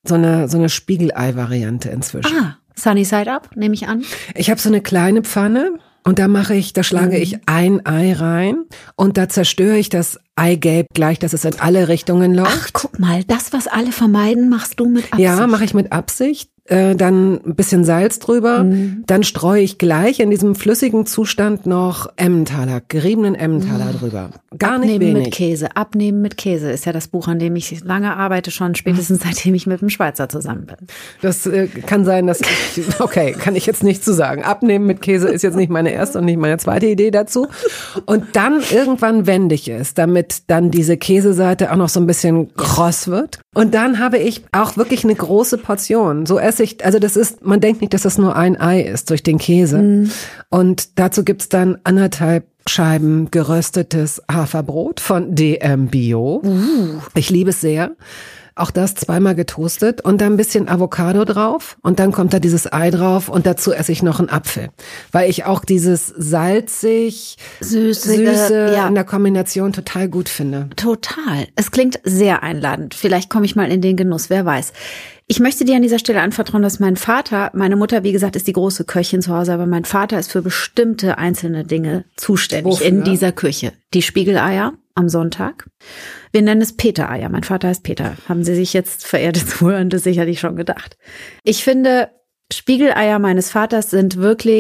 so eine Spiegelei-Variante inzwischen. Sunny Side Up, nehme ich an. Ich habe so eine kleine Pfanne und da schlage ich ein Ei rein und da zerstöre ich das Eigelb gleich, dass es in alle Richtungen läuft. Ach, guck mal, das, was alle vermeiden, machst du mit Absicht. Ja, mache ich mit Absicht. Dann ein bisschen Salz drüber. Dann streue ich gleich in diesem flüssigen Zustand noch geriebenen Emmentaler drüber. Gar nicht wenig. Abnehmen mit Käse ist ja das Buch, an dem ich lange arbeite, schon spätestens seitdem ich mit dem Schweizer zusammen bin. Das kann sein, kann ich jetzt nicht zu sagen. Abnehmen mit Käse ist jetzt nicht meine erste und nicht meine zweite Idee dazu. Und dann irgendwann wende ich es, damit dann diese Käseseite auch noch so ein bisschen kross wird. Und dann habe ich auch wirklich eine große Portion. So esse ich, also man denkt nicht, dass das nur ein Ei ist durch den Käse. Und dazu gibt's dann 1,5 Scheiben geröstetes Haferbrot von DM Bio. Ich liebe es sehr. Auch das 2-mal getoastet und dann ein bisschen Avocado drauf und dann kommt da dieses Ei drauf und dazu esse ich noch einen Apfel, weil ich auch dieses salzig, süße in der Kombination total gut finde. Total. Es klingt sehr einladend. Vielleicht komme ich mal in den Genuss, wer weiß. Ich möchte dir an dieser Stelle anvertrauen, dass meine Mutter, wie gesagt, ist die große Köchin zu Hause, aber mein Vater ist für bestimmte einzelne Dinge zuständig in dieser Küche. Die Spiegeleier am Sonntag. Wir nennen es Peter-Eier. Mein Vater heißt Peter. Haben Sie sich jetzt, verehrte Zuhörende, sicherlich schon gedacht. Ich finde, Spiegeleier meines Vaters sie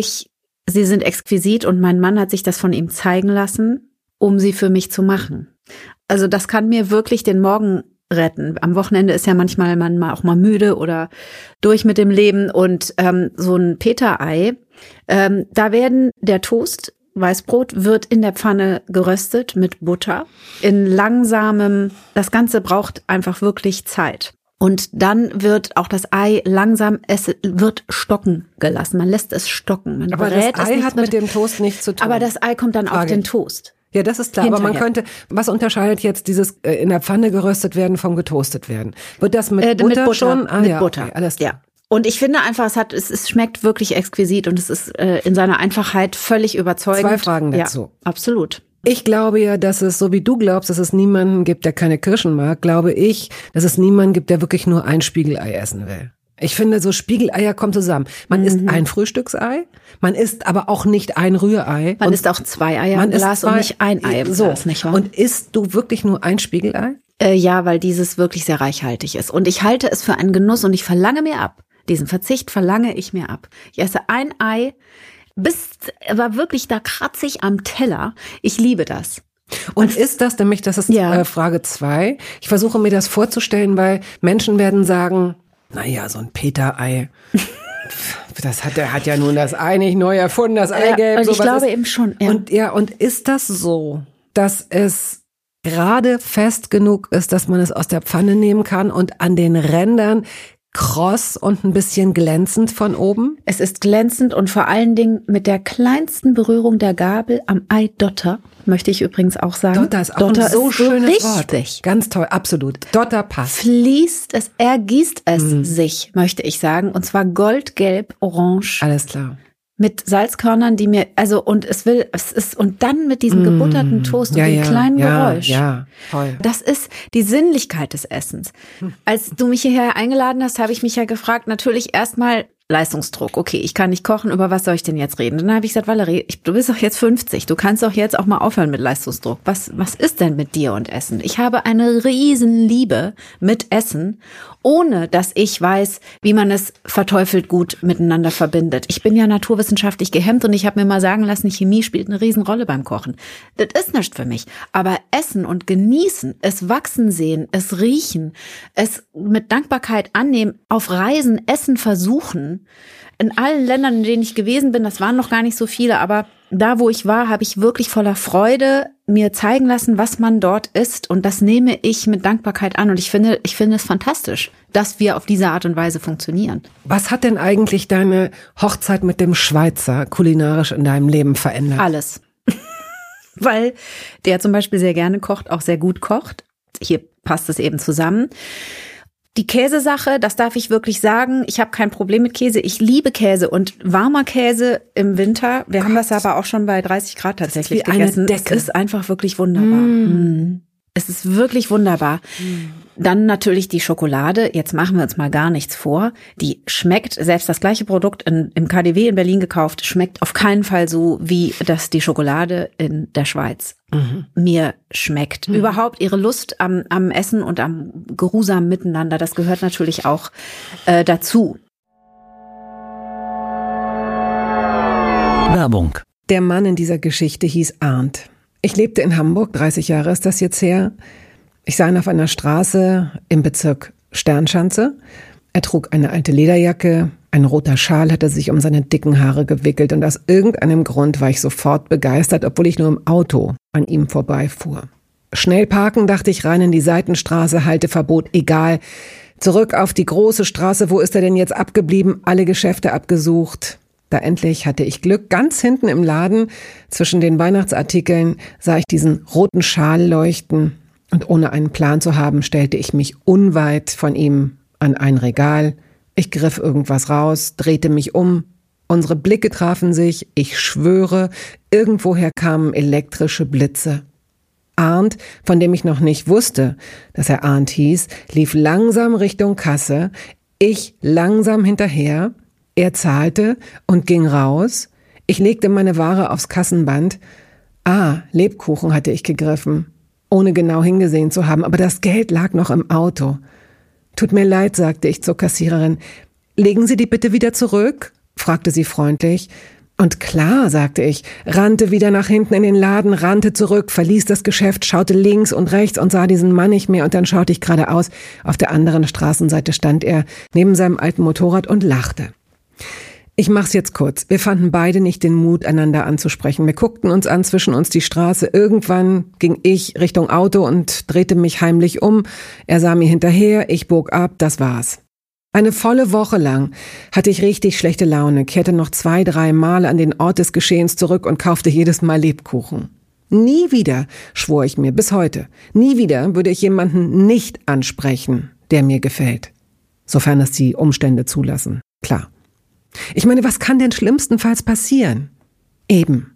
sind exquisit und mein Mann hat sich das von ihm zeigen lassen, um sie für mich zu machen. Also das kann mir wirklich den Morgen retten. Am Wochenende ist ja manchmal man auch mal müde oder durch mit dem Leben und so ein Peter-Ei, da werden der Toast, Weißbrot, wird in der Pfanne geröstet mit Butter in langsamem, das Ganze braucht einfach wirklich Zeit. Und dann wird auch das Ei wird stocken gelassen. Man lässt es stocken. Aber das Ei hat mit dem Toast nichts zu tun. Aber das Ei kommt dann auf den Toast. Ja, das ist klar. Hinterher. Aber man könnte, was unterscheidet jetzt dieses in der Pfanne geröstet werden vom getoastet werden? Wird das mit Butter, mit Butter schon? Mit Butter. Okay, alles klar. Ja. Und ich finde einfach, es schmeckt wirklich exquisit und es ist in seiner Einfachheit völlig überzeugend. 2 Fragen dazu. Ja, absolut. Ich glaube ja, dass es, so wie du glaubst, dass es niemanden gibt, der keine Kirschen mag, glaube ich, dass es niemanden gibt, der wirklich nur ein Spiegelei essen will. Ich finde, so Spiegeleier kommen zusammen. Man isst ein Frühstücksei, man isst aber auch nicht ein Rührei. Man isst auch 2 Eier im Glas und nicht ein Ei im Glas, nicht wahr? Und isst du wirklich nur ein Spiegelei? Ja, weil dieses wirklich sehr reichhaltig ist. Und ich halte es für einen Genuss und ich verlange mir ab. Diesen Verzicht verlange ich mir ab. Ich esse ein Ei, aber wirklich, da kratze ich am Teller. Ich liebe das. Und ist das nämlich, das ist Frage 2. Ich versuche mir das vorzustellen, weil Menschen werden sagen, naja, so ein Peter-Ei, der hat ja nun das Ei nicht neu erfunden, das Eigelb. Und ich glaube eben schon. Ja. Und ist das so, dass es gerade fest genug ist, dass man es aus der Pfanne nehmen kann und an den Rändern kross und ein bisschen glänzend von oben? Es ist glänzend und vor allen Dingen mit der kleinsten Berührung der Gabel am Eidotter, möchte ich übrigens auch sagen. Dotter ist auch ein so schönes Wort. Ganz toll, absolut. Dotter passt. Ergießt es sich, möchte ich sagen. Und zwar goldgelb, orange. Alles klar. Mit Salzkörnern, die mir, und dann mit diesem gebutterten Toast und dem kleinen Geräusch. Ja, toll. Das ist die Sinnlichkeit des Essens. Als du mich hierher eingeladen hast, habe ich mich ja gefragt, natürlich erstmal Leistungsdruck. Okay, ich kann nicht kochen, über was soll ich denn jetzt reden? Dann habe ich gesagt, Valerie, du bist doch jetzt 50, du kannst doch jetzt auch mal aufhören mit Leistungsdruck. Was ist denn mit dir und Essen? Ich habe eine Riesenliebe mit Essen, ohne dass ich weiß, wie man es verteufelt gut miteinander verbindet. Ich bin ja naturwissenschaftlich gehemmt und ich habe mir mal sagen lassen, Chemie spielt eine Riesenrolle beim Kochen. Das ist nichts für mich. Aber Essen und Genießen, es wachsen sehen, es riechen, es mit Dankbarkeit annehmen, auf Reisen Essen versuchen, in allen Ländern, in denen ich gewesen bin, das waren noch gar nicht so viele, aber da, wo ich war, habe ich wirklich voller Freude mir zeigen lassen, was man dort isst. Und das nehme ich mit Dankbarkeit an. Und ich finde es fantastisch, dass wir auf diese Art und Weise funktionieren. Was hat denn eigentlich deine Hochzeit mit dem Schweizer kulinarisch in deinem Leben verändert? Alles. Weil der zum Beispiel sehr gerne kocht, auch sehr gut kocht. Hier passt es eben zusammen. Die Käsesache, das darf ich wirklich sagen, ich habe kein Problem mit Käse. Ich liebe Käse und warmer Käse im Winter. Wir haben das aber auch schon bei 30 Grad tatsächlich gegessen. Eine Decke. Es ist einfach wirklich wunderbar. Es ist wirklich wunderbar. Dann natürlich die Schokolade. Jetzt machen wir uns mal gar nichts vor. Die schmeckt, selbst das gleiche Produkt im KaDeWe in Berlin gekauft, schmeckt auf keinen Fall so, wie das die Schokolade in der Schweiz mir schmeckt. Überhaupt ihre Lust am Essen und am geruhsamen Miteinander, das gehört natürlich auch dazu. Werbung. Der Mann in dieser Geschichte hieß Arndt. Ich lebte in Hamburg, 30 Jahre ist das jetzt her. Ich sah ihn auf einer Straße im Bezirk Sternschanze. Er trug eine alte Lederjacke, ein roter Schal hatte sich um seine dicken Haare gewickelt und aus irgendeinem Grund war ich sofort begeistert, obwohl ich nur im Auto an ihm vorbeifuhr. Schnell parken, dachte ich, rein in die Seitenstraße, Halteverbot, egal. Zurück auf die große Straße, wo ist er denn jetzt abgeblieben? Alle Geschäfte abgesucht. Da endlich hatte ich Glück. Ganz hinten im Laden, zwischen den Weihnachtsartikeln, sah ich diesen roten Schal leuchten. Und ohne einen Plan zu haben, stellte ich mich unweit von ihm an ein Regal. Ich griff irgendwas raus, drehte mich um. Unsere Blicke trafen sich. Ich schwöre, irgendwoher kamen elektrische Blitze. Arndt, von dem ich noch nicht wusste, dass er Arndt hieß, lief langsam Richtung Kasse. Ich langsam hinterher. Er zahlte und ging raus. Ich legte meine Ware aufs Kassenband. Lebkuchen hatte ich gegriffen, ohne genau hingesehen zu haben, aber das Geld lag noch im Auto. Tut mir leid, sagte ich zur Kassiererin. Legen Sie die bitte wieder zurück? Fragte sie freundlich. Und klar, sagte ich, rannte wieder nach hinten in den Laden, rannte zurück, verließ das Geschäft, schaute links und rechts und sah diesen Mann nicht mehr und dann schaute ich geradeaus. Auf der anderen Straßenseite stand er neben seinem alten Motorrad und lachte. Ich mach's jetzt kurz. Wir fanden beide nicht den Mut, einander anzusprechen. Wir guckten uns an, zwischen uns die Straße. Irgendwann ging ich Richtung Auto und drehte mich heimlich um. Er sah mir hinterher, ich bog ab, das war's. Eine volle Woche lang hatte ich richtig schlechte Laune, kehrte noch 2-3 Mal an den Ort des Geschehens zurück und kaufte jedes Mal Lebkuchen. Nie wieder, schwor ich mir, bis heute, nie wieder würde ich jemanden nicht ansprechen, der mir gefällt. Sofern es die Umstände zulassen, klar. Ich meine, was kann denn schlimmstenfalls passieren? Eben.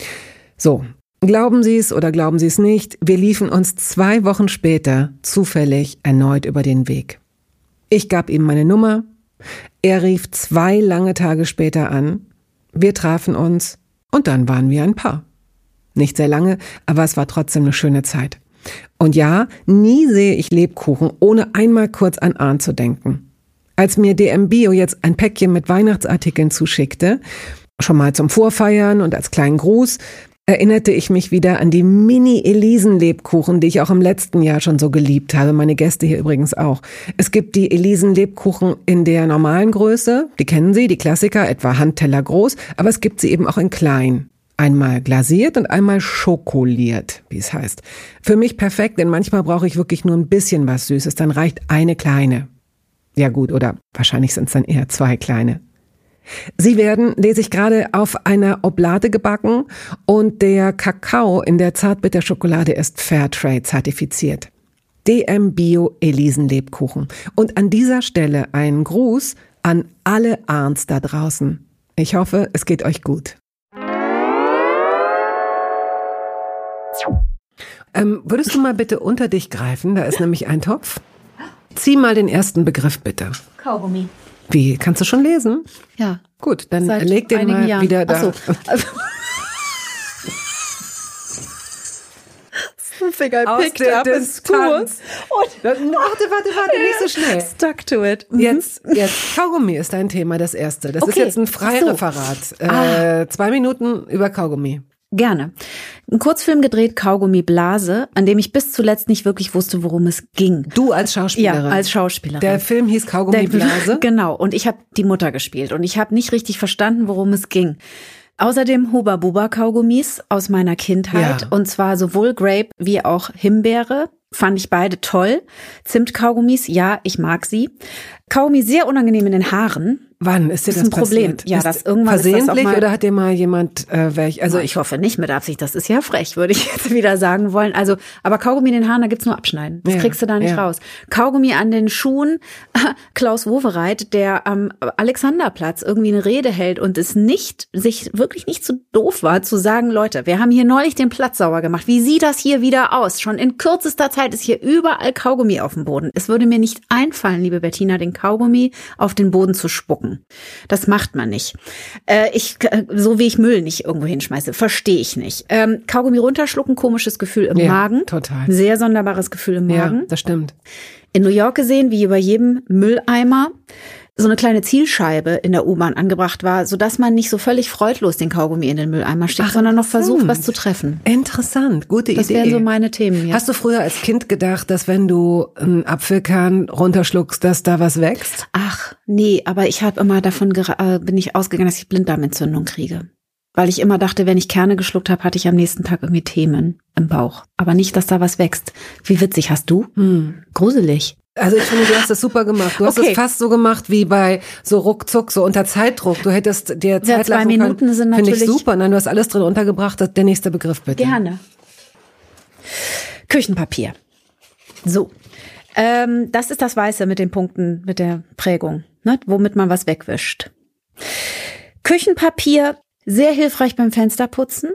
So, glauben Sie es oder glauben Sie es nicht, wir liefen uns 2 Wochen später zufällig erneut über den Weg. Ich gab ihm meine Nummer, er rief 2 lange Tage später an, wir trafen uns und dann waren wir ein Paar. Nicht sehr lange, aber es war trotzdem eine schöne Zeit. Und ja, nie sehe ich Lebkuchen, ohne einmal kurz an Arndt zu denken. Als mir DM Bio jetzt ein Päckchen mit Weihnachtsartikeln zuschickte, schon mal zum Vorfeiern und als kleinen Gruß, erinnerte ich mich wieder an die Mini-Elisen-Lebkuchen, die ich auch im letzten Jahr schon so geliebt habe. Meine Gäste hier übrigens auch. Es gibt die Elisen-Lebkuchen in der normalen Größe, die kennen Sie, die Klassiker, etwa Handteller groß, aber es gibt sie eben auch in klein. Einmal glasiert und einmal schokoliert, wie es heißt. Für mich perfekt, denn manchmal brauche ich wirklich nur ein bisschen was Süßes, dann reicht eine kleine. Ja gut, oder wahrscheinlich sind es dann eher 2 kleine. Sie werden, lese ich gerade, auf einer Oblate gebacken und der Kakao in der Zartbitterschokolade ist Fairtrade zertifiziert. DM Bio Elisen-Lebkuchen. Und an dieser Stelle einen Gruß an alle Arndts da draußen. Ich hoffe, es geht euch gut. Würdest du mal bitte unter dich greifen? Da ist nämlich ein Topf. Zieh mal den ersten Begriff bitte. Kaugummi. Wie? Kannst du schon lesen? Ja. Gut, dann Seit leg den mal Jahren. wieder da. Ach so. Something I picked up in school. Warte, nicht so schnell. Stuck to it. Jetzt, Kaugummi ist dein Thema, das erste. Das ist jetzt ein Freireferat. 2 Minuten über Kaugummi. Gerne. Ein Kurzfilm gedreht, Kaugummi Blase, an dem ich bis zuletzt nicht wirklich wusste, worum es ging. Du als Schauspielerin? Ja, als Schauspielerin. Der Film hieß Kaugummi Blase? Genau, und ich habe die Mutter gespielt und ich habe nicht richtig verstanden, worum es ging. Außerdem Huba-Buba-Kaugummis aus meiner Kindheit, und zwar sowohl Grape wie auch Himbeere. fand ich beide toll. Zimtkaugummis, ja, ich mag sie. Kaugummi sehr unangenehm in den Haaren. Wann ist dir das ein Problem? passiert? Ja, das irgendwann versehentlich ist das auch mal, oder hat dir mal jemand Also ich hoffe nicht mit Absicht, das ist ja frech, würde ich jetzt wieder sagen wollen. Also, aber Kaugummi in den Haaren, da gibt's nur Abschneiden. Das kriegst du da nicht raus. Kaugummi an den Schuhen, Klaus Wowereit, der am Alexanderplatz irgendwie eine Rede hält und es sich wirklich nicht so doof war, zu sagen, Leute, wir haben hier neulich den Platz sauber gemacht. Wie sieht das hier wieder aus? Schon in kürzester Zeit ist hier überall Kaugummi auf dem Boden. Es würde mir nicht einfallen, liebe Bettina, den Kaugummi auf den Boden zu spucken. Das macht man nicht. So wie ich Müll nicht irgendwo hinschmeiße, verstehe ich nicht. Kaugummi runterschlucken, komisches Gefühl im Magen. Total. Sehr sonderbares Gefühl im Magen. Ja, das stimmt. In New York gesehen, wie über jedem Mülleimer so eine kleine Zielscheibe in der U-Bahn angebracht war, sodass man nicht so völlig freudlos den Kaugummi in den Mülleimer steckt, sondern noch versucht, was zu treffen. Interessant, gute Idee. Das wären so meine Themen. Ja. Hast du früher als Kind gedacht, dass wenn du einen Apfelkern runterschluckst, dass da was wächst? Ach, nee, aber ich habe immer bin ich ausgegangen, dass ich Blinddarmentzündung kriege. Weil ich immer dachte, wenn ich Kerne geschluckt habe, hatte ich am nächsten Tag irgendwie Themen im Bauch. Aber nicht, dass da was wächst. Wie witzig, hast du? Gruselig. Also ich finde, du hast das super gemacht. Du hast es fast so gemacht wie bei so ruckzuck, so unter Zeitdruck. Du hättest dir Zeit lassen 2 Minuten können. sind natürlich. Finde ich super. Nein, du hast alles drin untergebracht. Der nächste Begriff bitte. Gerne. Küchenpapier. So. Das ist das Weiße mit den Punkten, mit der Prägung, ne, womit man was wegwischt. Küchenpapier, sehr hilfreich beim Fensterputzen.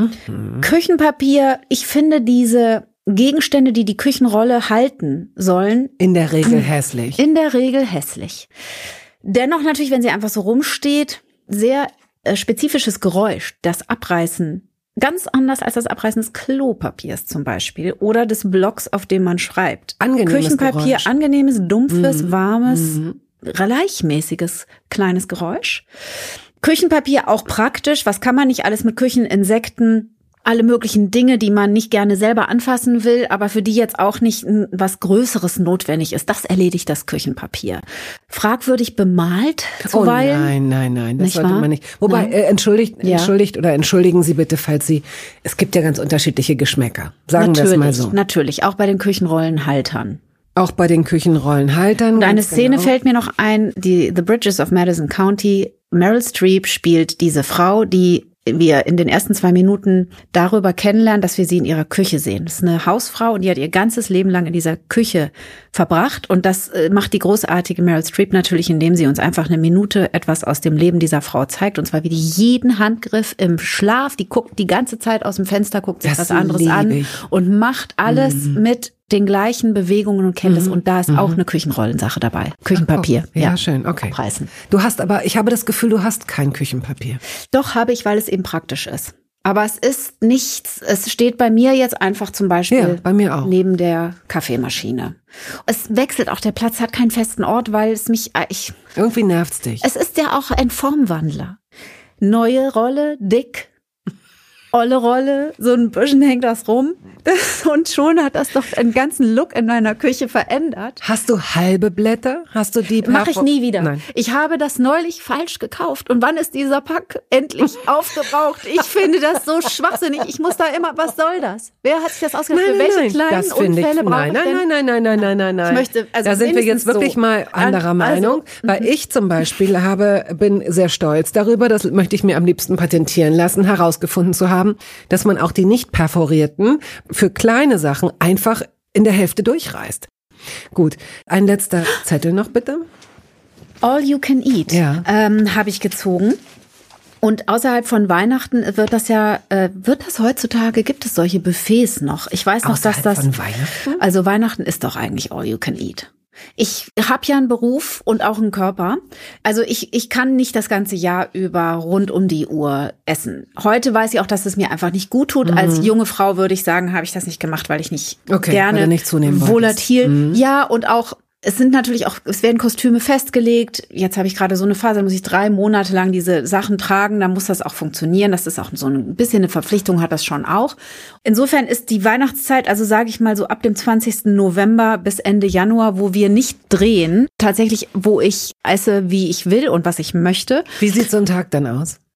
Küchenpapier, ich finde diese Gegenstände, die die Küchenrolle halten sollen. In der Regel hässlich. In der Regel hässlich. Dennoch natürlich, wenn sie einfach so rumsteht, sehr spezifisches Geräusch, das Abreißen. Ganz anders als das Abreißen des Klopapiers zum Beispiel oder des Blocks, auf dem man schreibt. Angenehmes Küchenpapier, Geräusch. angenehmes, dumpfes, warmes, gleichmäßiges kleines Geräusch. Küchenpapier auch praktisch. Was kann man nicht alles mit Kücheninsekten? Alle möglichen Dinge, die man nicht gerne selber anfassen will, aber für die jetzt auch nicht was Größeres notwendig ist. Das erledigt das Küchenpapier. Fragwürdig bemalt zuweilen. Nein, das Nicht sollte wahr? man nicht. Wobei, Nein. entschuldigt oder entschuldigen Sie bitte, es gibt ja ganz unterschiedliche Geschmäcker. Sagen wir es mal so. Natürlich, auch bei den Küchenrollenhaltern. Auch bei den Küchenrollenhaltern. Und eine ganz Szene genau. fällt mir noch ein, The Bridges of Madison County. Meryl Streep spielt diese Frau, die wir in den ersten 2 Minuten darüber kennenlernen, dass wir sie in ihrer Küche sehen. Das ist eine Hausfrau und die hat ihr ganzes Leben lang in dieser Küche verbracht. Und das macht die großartige Meryl Streep natürlich, indem sie uns einfach eine Minute etwas aus dem Leben dieser Frau zeigt. Und zwar wie die jeden Handgriff im Schlaf, die guckt die ganze Zeit aus dem Fenster, guckt sich was anderes an und macht alles mit den gleichen Bewegungen und Kenntnis. Und da ist auch eine Küchenrollensache dabei. Küchenpapier. Ja, schön, okay. Abreißen. Ich habe das Gefühl, du hast kein Küchenpapier. Doch, habe ich, weil es eben praktisch ist. Aber es ist nichts, es steht bei mir jetzt einfach zum Beispiel bei mir auch. neben der Kaffeemaschine. Es wechselt auch, der Platz hat keinen festen Ort, weil es mich, Irgendwie nervt's dich. es ist ja auch ein Formwandler. Neue Rolle, dick, olle Rolle, so ein bisschen hängt das rum. Und schon hat das doch einen ganzen Look in meiner Küche verändert. Hast du halbe Blätter? Hast du die? Mache ich nie wieder. Nein. Ich habe das neulich falsch gekauft. Und wann ist dieser Pack endlich aufgebraucht? Ich finde das so schwachsinnig. Ich muss da immer, was soll das? Wer hat sich das ausgedacht? Für welche kleinen das finde Unfälle brauche ich denn? Nein. Ich möchte, also da sind wir jetzt mindestens wirklich so. mal anderer Meinung, weil ich zum Beispiel bin sehr stolz darüber, das möchte ich mir am liebsten patentieren lassen, herausgefunden zu haben, dass man auch die nicht perforierten für kleine Sachen einfach in der Hälfte durchreißt. Gut, ein letzter Zettel noch bitte. All you can eat habe ich gezogen. Und außerhalb von Weihnachten wird das heutzutage, gibt es solche Buffets noch? Ich weiß noch, dass das... Von Weihnachten? Also Weihnachten ist doch eigentlich all you can eat. Ich habe ja einen Beruf und auch einen Körper. Also ich kann nicht das ganze Jahr über rund um die Uhr essen. Heute weiß ich auch, dass es mir einfach nicht gut tut. Als junge Frau würde ich sagen, habe ich das nicht gemacht, weil ich nicht gerne weil du nicht zunehmen volatil. Ja, und auch es werden Kostüme festgelegt. Jetzt habe ich gerade so eine Phase, da muss ich 3 Monate lang diese Sachen tragen. Da muss das auch funktionieren. Das ist auch so ein bisschen eine Verpflichtung, hat das schon auch. Insofern ist die Weihnachtszeit, also sage ich mal so ab dem 20. November bis Ende Januar, wo wir nicht drehen, tatsächlich, wo ich esse, wie ich will und was ich möchte. Wie sieht so ein Tag dann aus?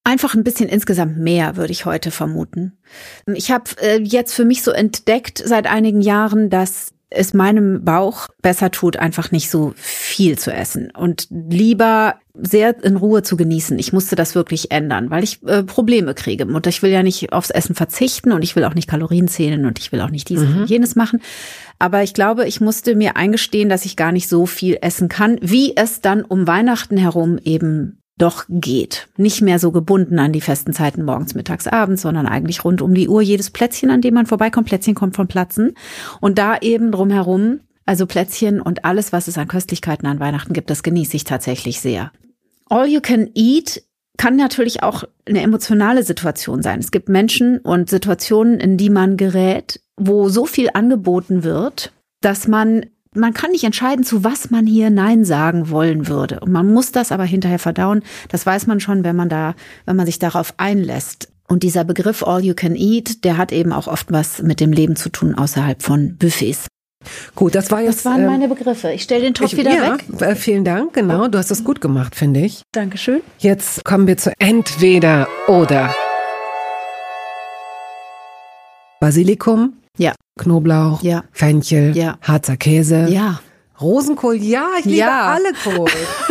Einfach ein bisschen insgesamt mehr, würde ich heute vermuten. Ich habe jetzt für mich so entdeckt seit einigen Jahren, dass es meinem Bauch besser tut, einfach nicht so viel zu essen und lieber sehr in Ruhe zu genießen. Ich musste das wirklich ändern, weil ich Probleme kriege. Und ich will ja nicht aufs Essen verzichten und ich will auch nicht Kalorien zählen und ich will auch nicht dieses und jenes machen. Aber ich glaube, ich musste mir eingestehen, dass ich gar nicht so viel essen kann, wie es dann um Weihnachten herum eben doch geht. Nicht mehr so gebunden an die festen Zeiten morgens, mittags, abends, sondern eigentlich rund um die Uhr. Jedes Plätzchen, an dem man vorbeikommt, Plätzchen kommt von Platzen. Und da eben drumherum, also Plätzchen und alles, was es an Köstlichkeiten an Weihnachten gibt, das genieße ich tatsächlich sehr. All you can eat kann natürlich auch eine emotionale Situation sein. Es gibt Menschen und Situationen, in die man gerät, wo so viel angeboten wird, dass man kann nicht entscheiden, zu was man hier Nein sagen wollen würde. Und man muss das aber hinterher verdauen. Das weiß man schon, wenn man sich darauf einlässt. Und dieser Begriff All you can eat, der hat eben auch oft was mit dem Leben zu tun außerhalb von Buffets. Gut, das waren meine Begriffe. Ich stelle den Topf wieder weg. Vielen Dank, genau. Du hast das gut gemacht, finde ich. Dankeschön. Jetzt kommen wir zu entweder oder. Basilikum. Ja. Knoblauch, ja. Fenchel, ja. Harzer Käse, ja. Rosenkohl, ja, ich liebe alle Kohl.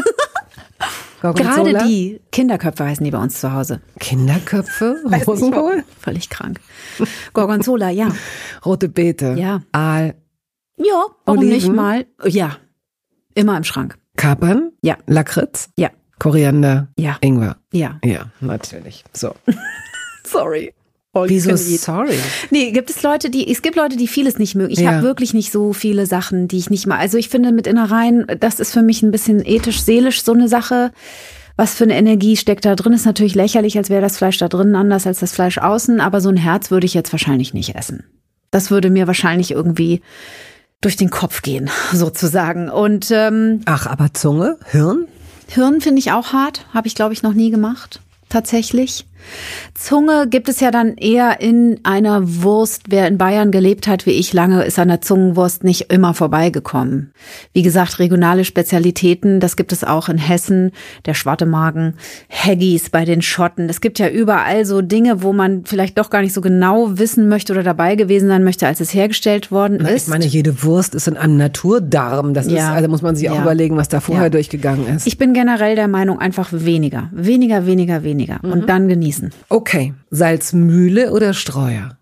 Gerade die Kinderköpfe heißen die bei uns zu Hause. Kinderköpfe? Rosenkohl? Völlig krank. Gorgonzola, ja. Rote Beete, ja. Aal, ja, warum Oliven? Nicht mal? Ja, immer im Schrank. Kapern? Ja. Lakritz? Ja. Koriander? Ja. Ingwer? Ja. Ja, natürlich. So. Sorry. Wieso sorry? Nee, es gibt Leute, die vieles nicht mögen. Ich habe wirklich nicht so viele Sachen, die ich nicht mag. Also ich finde mit Innereien, das ist für mich ein bisschen ethisch, seelisch so eine Sache. Was für eine Energie steckt da drin, ist natürlich lächerlich, als wäre das Fleisch da drin anders als das Fleisch außen. Aber so ein Herz würde ich jetzt wahrscheinlich nicht essen. Das würde mir wahrscheinlich irgendwie durch den Kopf gehen, sozusagen. Und ach, aber Zunge? Hirn? Hirn finde ich auch hart. Habe ich, glaube ich, noch nie gemacht. Tatsächlich. Zunge gibt es ja dann eher in einer Wurst. Wer in Bayern gelebt hat, wie ich lange, ist an der Zungenwurst nicht immer vorbeigekommen. Wie gesagt, regionale Spezialitäten, das gibt es auch in Hessen, der Schwartemagen, Haggis bei den Schotten. Es gibt ja überall so Dinge, wo man vielleicht doch gar nicht so genau wissen möchte oder dabei gewesen sein möchte, als es hergestellt worden ist. Ich meine, jede Wurst ist in einem Naturdarm. Das ist, also muss man sich auch überlegen, was da vorher durchgegangen ist. Ich bin generell der Meinung, einfach weniger. Und dann genießen. Okay, Salzmühle oder Streuer?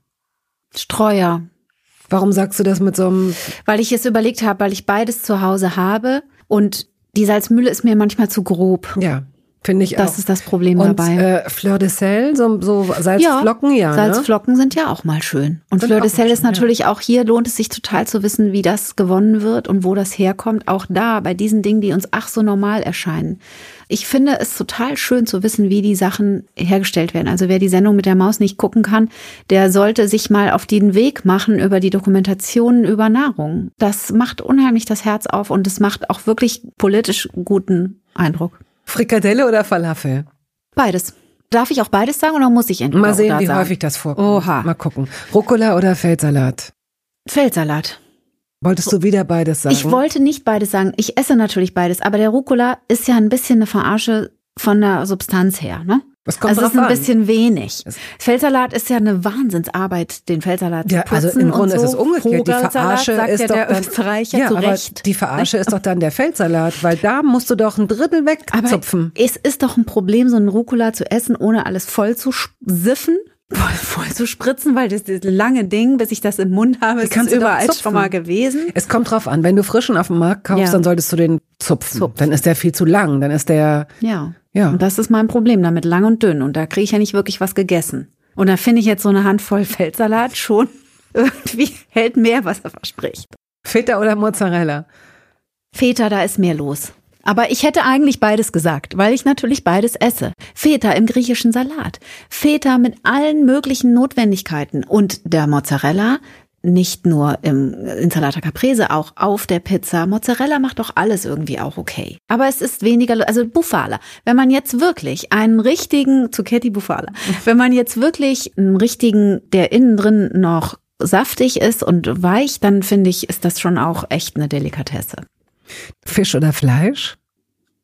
Streuer. Warum sagst du das mit so einem... Weil ich es überlegt habe, weil ich beides zu Hause habe und die Salzmühle ist mir manchmal zu grob. Ja, finde ich auch. Das ist das Problem und, dabei. Fleur de Sel, so Salzflocken, ja. Salzflocken sind ja auch mal schön. Und Fleur de Sel ist natürlich auch hier, lohnt es sich total zu wissen, wie das gewonnen wird und wo das herkommt. Auch da, bei diesen Dingen, die uns ach so normal erscheinen. Ich finde es total schön zu wissen, wie die Sachen hergestellt werden. Also wer die Sendung mit der Maus nicht gucken kann, der sollte sich mal auf den Weg machen über die Dokumentationen über Nahrung. Das macht unheimlich das Herz auf und es macht auch wirklich politisch guten Eindruck. Frikadelle oder Falafel? Beides. Darf ich auch beides sagen oder muss ich entweder mal sehen, wie sagen? häufig das vorkommt. Oha. Mal gucken. Rucola oder Feldsalat? Feldsalat. Wolltest du wieder beides sagen? Ich wollte nicht beides sagen. Ich esse natürlich beides, aber der Rucola ist ja ein bisschen eine Verarsche von der Substanz her, ne? Es kommt also es ist ein an. bisschen wenig. Feldsalat ist ja eine Wahnsinnsarbeit, den Feldsalat zu putzen. Also im Grunde ist es umgekehrt. Die Verarsche sagt ist ja doch der dann, Österreicher zu Recht. Die Verarsche ist doch dann der Feldsalat, weil da musst du doch ein Drittel wegzupfen. Aber es ist doch ein Problem, so einen Rucola zu essen, ohne alles voll zu siffen. Voll zu spritzen, weil das lange Ding, bis ich das im Mund habe, ist überall schon mal gewesen. Es kommt drauf an, wenn du frischen auf dem Markt kaufst, dann solltest du den zupfen. Dann ist der viel zu lang, dann ist der... Ja, und das ist mein Problem damit, lang und dünn. Und da kriege ich ja nicht wirklich was gegessen. Und da finde ich jetzt so eine Handvoll Feldsalat schon irgendwie hält mehr, was er verspricht. Feta oder Mozzarella? Feta, da ist mehr los. Aber ich hätte eigentlich beides gesagt, weil ich natürlich beides esse. Feta im griechischen Salat. Feta mit allen möglichen Notwendigkeiten. Und der Mozzarella, nicht nur im Insalata Caprese, auch auf der Pizza. Mozzarella macht doch alles irgendwie auch okay. Aber es ist weniger, also Bufala. Wenn man jetzt wirklich einen richtigen, Zucchetti Bufala, wenn man jetzt wirklich einen richtigen, der innen drin noch saftig ist und weich, dann finde ich, ist das schon auch echt eine Delikatesse. Fisch oder Fleisch?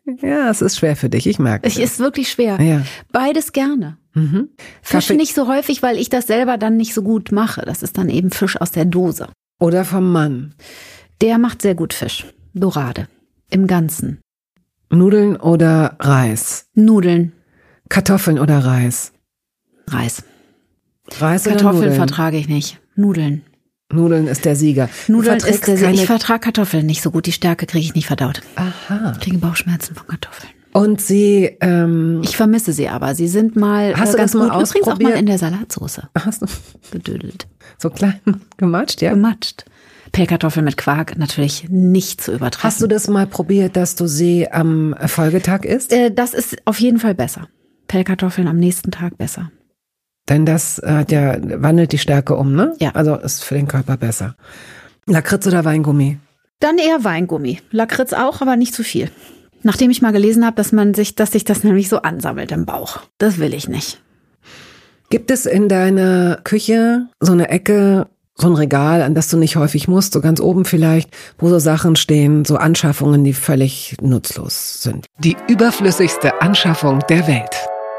Ja, es ist schwer für dich, ich merke Es ist wirklich schwer. Ja. Beides gerne. Fisch Kaffee- nicht so häufig, weil ich das selber dann nicht so gut mache. Das ist dann eben Fisch aus der Dose. Oder vom Mann. Der macht sehr gut Fisch. Dorade. Im Ganzen. Nudeln oder Reis? Nudeln. Kartoffeln oder Reis? Reis. Reis oder Kartoffeln Nudeln? vertrage ich nicht. Nudeln. Nudeln ist der Sieger. Nudeln Du ist verträgst ich vertrage Kartoffeln nicht so gut. Die Stärke kriege ich nicht verdaut. Aha. Ich kriege Bauchschmerzen von Kartoffeln. Und sie, Ich vermisse sie aber. Sie sind mal Hast du ganz das mal gut. Übrigens auch ausprobiert? mal in der Salatsauce hast du gedödelt. so klein gematscht, ja? Gematscht. Pellkartoffeln mit Quark natürlich nicht zu übertreffen. Hast du das mal probiert, dass du sie am Folgetag isst? Das ist auf jeden Fall besser. Pellkartoffeln am nächsten Tag besser. Denn das wandelt die Stärke um, ne? Ja. Also ist für den Körper besser. Lakritz oder Weingummi? Dann eher Weingummi. Lakritz auch, aber nicht zu viel. Nachdem ich mal gelesen habe, dass sich das nämlich so ansammelt im Bauch. Das will ich nicht. Gibt es in deiner Küche so eine Ecke, so ein Regal, an das du nicht häufig musst, so ganz oben vielleicht, wo so Sachen stehen, so Anschaffungen, die völlig nutzlos sind? Die überflüssigste Anschaffung der Welt.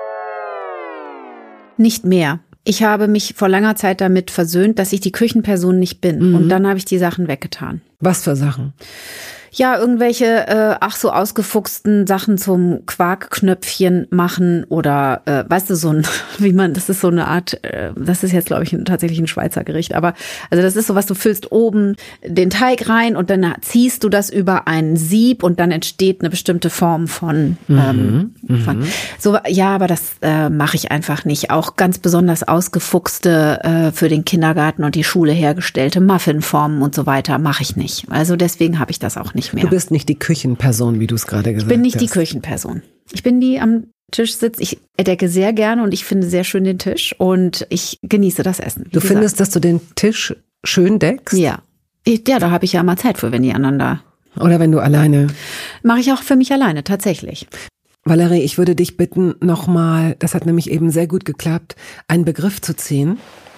Nicht mehr. Ich habe mich vor langer Zeit damit versöhnt, dass ich die Küchenperson nicht bin. Und dann habe ich die Sachen weggetan. Was für Sachen? Ja, irgendwelche, so ausgefuchsten Sachen zum Quarkknöpfchen machen oder, weißt du, das ist so eine Art, das ist jetzt, glaube ich, tatsächlich ein Schweizer Gericht, aber, also das ist so was, du füllst oben den Teig rein und dann ziehst du das über ein Sieb und dann entsteht eine bestimmte Form von so, ja, aber das mache ich einfach nicht. Auch ganz besonders ausgefuchste, für den Kindergarten und die Schule hergestellte Muffinformen und so weiter mache ich nicht. Also deswegen habe ich das auch nicht mehr. Du bist nicht die Küchenperson, wie du es gerade gesagt hast. Ich bin nicht die Küchenperson. Ich bin die am Tisch sitzt. Ich entdecke sehr gerne und ich finde sehr schön den Tisch und ich genieße das Essen. Du findest, dass du den Tisch schön deckst? Ja. Ja, da habe ich ja mal Zeit für, wenn die anderen da. Oder wenn du alleine? Mache ich auch für mich alleine, tatsächlich. Valerie, ich würde dich bitten, nochmal, das hat nämlich eben sehr gut geklappt, einen Begriff zu ziehen.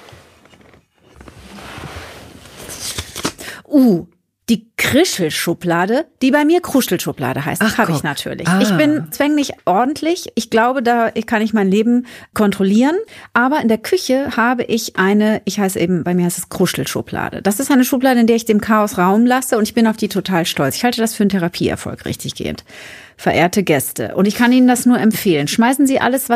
Die Krischelschublade, die bei mir Kruschelschublade heißt, habe ich natürlich. Ich bin zwänglich ordentlich. Ich glaube, da kann ich mein Leben kontrollieren. Aber in der Küche habe ich bei mir heißt es Kruschelschublade. Das ist eine Schublade, in der ich dem Chaos Raum lasse und ich bin auf die total stolz. Ich halte das für einen Therapieerfolg, richtig gehend. Verehrte Gäste. Und ich kann Ihnen das nur empfehlen. Schmeißen Sie alles,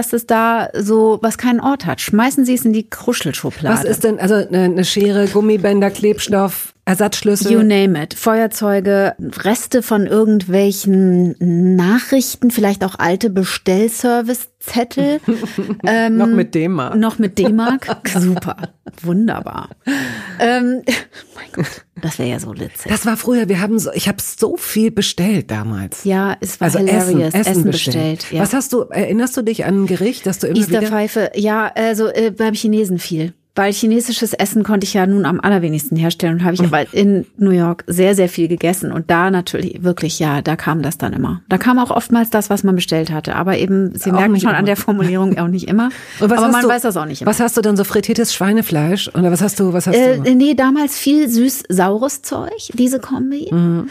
was keinen Ort hat. Schmeißen Sie es in die Kruschelschublade. Was ist denn, also eine Schere, Gummibänder, Klebstoff, Ersatzschlüssel? You name it. Feuerzeuge, Reste von irgendwelchen Nachrichten, vielleicht auch alte Bestellservicezettel. Noch mit D-Mark. Noch mit D-Mark. Super. Wunderbar. Mein Gott, das wäre ja so witzig. Das war früher, ich habe so viel bestellt damals. Ja, es war Also hilarious. Essen bestellt. Ja. Was erinnerst du dich an ein Gericht, das du immer wieder... Easterpfeife, ja, also beim Chinesen viel. Weil chinesisches Essen konnte ich ja nun am allerwenigsten herstellen und habe ich aber in New York sehr, sehr viel gegessen. Und da natürlich wirklich, ja, da kam das dann immer. Da kam auch oftmals das, was man bestellt hatte. Aber eben, Sie merken schon an der Formulierung auch nicht immer. Aber man weiß das auch nicht immer. Was hast du dann, so frittiertes Schweinefleisch? Oder was hast du? Nee, damals viel süß-saures Zeug, diese Kombi.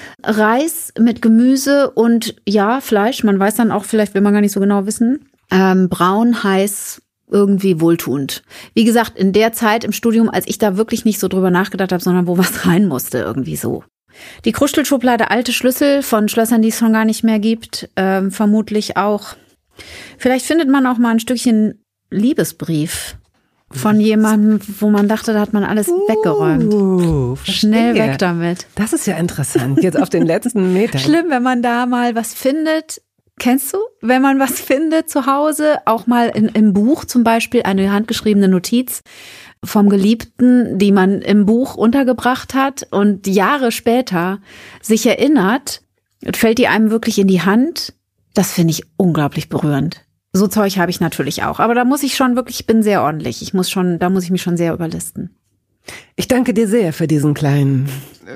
Reis mit Gemüse und ja, Fleisch. Man weiß dann auch, vielleicht will man gar nicht so genau wissen. Braun, heiß, irgendwie wohltuend. Wie gesagt, in der Zeit im Studium, als ich da wirklich nicht so drüber nachgedacht habe, sondern wo was rein musste, irgendwie so. Die Kruschelschublade, alte Schlüssel von Schlössern, die es schon gar nicht mehr gibt, vermutlich auch. Vielleicht findet man auch mal ein Stückchen Liebesbrief von jemandem, wo man dachte, da hat man alles weggeräumt. Schnell weg damit. Das ist ja interessant, jetzt auf den letzten Metern. Schlimm, wenn man da mal was findet. Kennst du, wenn man was findet zu Hause, auch mal im Buch zum Beispiel, eine handgeschriebene Notiz vom Geliebten, die man im Buch untergebracht hat und Jahre später sich erinnert, fällt die einem wirklich in die Hand. Das finde ich unglaublich berührend. So Zeug habe ich natürlich auch, aber da muss ich schon wirklich, ich bin sehr ordentlich. Da muss ich mich schon sehr überlisten. Ich danke dir sehr für diesen kleinen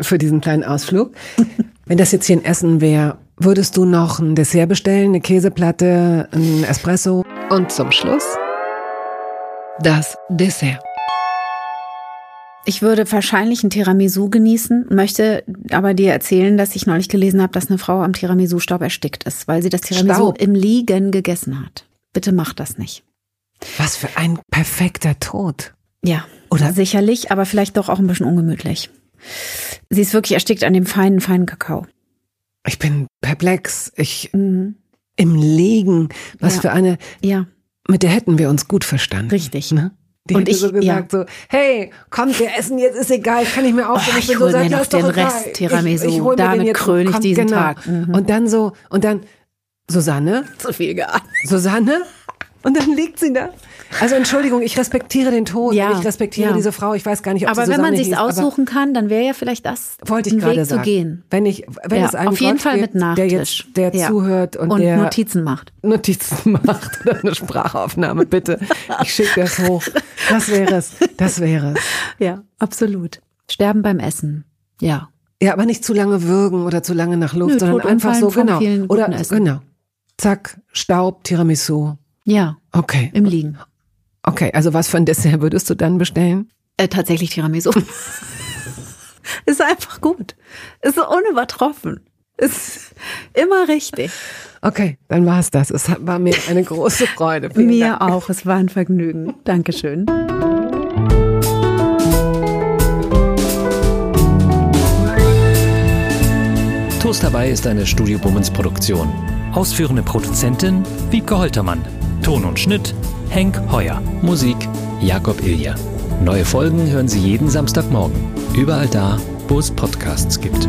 Ausflug. Wenn das jetzt hier ein Essen wäre, würdest du noch ein Dessert bestellen, eine Käseplatte, ein Espresso? Und zum Schluss das Dessert. Ich würde wahrscheinlich ein Tiramisu genießen, möchte aber dir erzählen, dass ich neulich gelesen habe, dass eine Frau am Tiramisu-Staub erstickt ist, weil sie das Tiramisu im Liegen gegessen hat. Bitte mach das nicht. Was für ein perfekter Tod. Ja, oder? Sicherlich, aber vielleicht doch auch ein bisschen ungemütlich. Sie ist wirklich erstickt an dem feinen Kakao. Ich bin perplex. Im Liegen. Was für eine... Ja. Mit der hätten wir uns gut verstanden. Richtig. Ne? Die und hätte ich so gesagt so, hey, komm, wir essen jetzt, ist egal, kann ich mir aufstellen. Ich hol mir noch den Rest Tiramisu, damit kröne ich diesen Tag. Und dann Susanne. Zu viel geahnt. Susanne. Und dann liegt sie da. Also Entschuldigung, ich respektiere den Tod. Ich respektiere diese Frau. Ich weiß gar nicht, ob sie aber Susanne wenn man sich's hieß, aussuchen kann, dann wäre ja vielleicht das wollte ich ein gerade Weg sagen. zu gehen. Wenn es einen auf jeden Gott Fall gibt, mit Nachtisch. der zuhört und der Notizen macht. Notizen macht oder eine Sprachaufnahme, bitte. Ich schicke das hoch. Das wäre es. Das wäre es. Ja, absolut. Sterben beim Essen. Ja. Ja, aber nicht zu lange würgen oder zu lange nach Luft, sondern einfach so, genau. Oder genau. Zack, Staub, Tiramisu. Ja. Okay. Im Liegen. Okay, also was für ein Dessert würdest du dann bestellen? Tatsächlich Tiramisu. Ist einfach gut. Ist so unübertroffen. Ist immer richtig. Okay, dann war es das. Es war mir eine große Freude. Mir auch. Es war ein Vergnügen. Dankeschön. Toast dabei ist eine Studio Bummens Produktion. Ausführende Produzentin Wiebke Holtermann. Ton und Schnitt Henk Heuer. Musik Jakob Ilja. Neue Folgen hören Sie jeden Samstagmorgen. Überall da, wo es Podcasts gibt.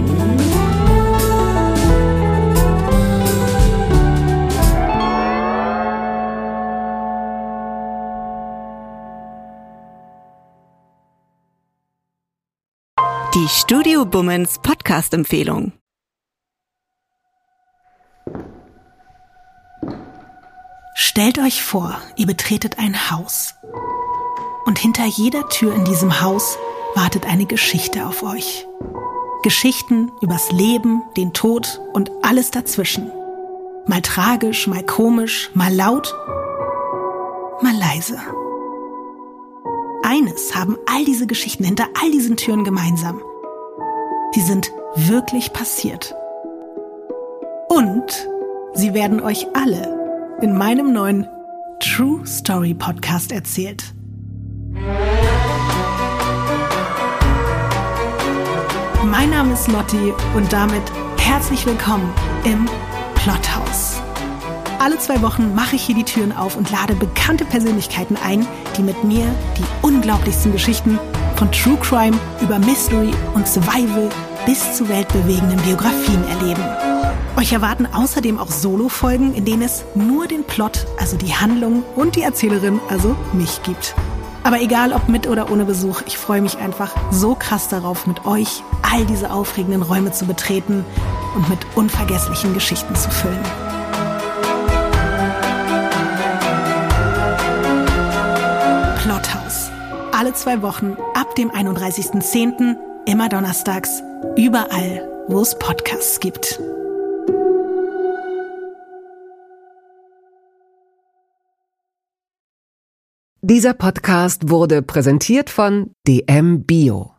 Die Studio Bummens Podcast-Empfehlung. Stellt euch vor, ihr betretet ein Haus. Und hinter jeder Tür in diesem Haus wartet eine Geschichte auf euch. Geschichten übers Leben, den Tod und alles dazwischen. Mal tragisch, mal komisch, mal laut, mal leise. Eines haben all diese Geschichten hinter all diesen Türen gemeinsam. Sie sind wirklich passiert. Und sie werden euch alle in meinem neuen True Story Podcast erzählt. Mein Name ist Lotti und damit herzlich willkommen im Plothaus. Alle 2 Wochen mache ich hier die Türen auf und lade bekannte Persönlichkeiten ein, die mit mir die unglaublichsten Geschichten von True Crime über Mystery und Survival bis zu weltbewegenden Biografien erleben. Euch erwarten außerdem auch Solo-Folgen, in denen es nur den Plot, also die Handlung und die Erzählerin, also mich gibt. Aber egal ob mit oder ohne Besuch, ich freue mich einfach so krass darauf, mit euch all diese aufregenden Räume zu betreten und mit unvergesslichen Geschichten zu füllen. Plothaus. Alle 2 Wochen ab dem 31.10. immer donnerstags, überall, wo es Podcasts gibt. Dieser Podcast wurde präsentiert von DM Bio.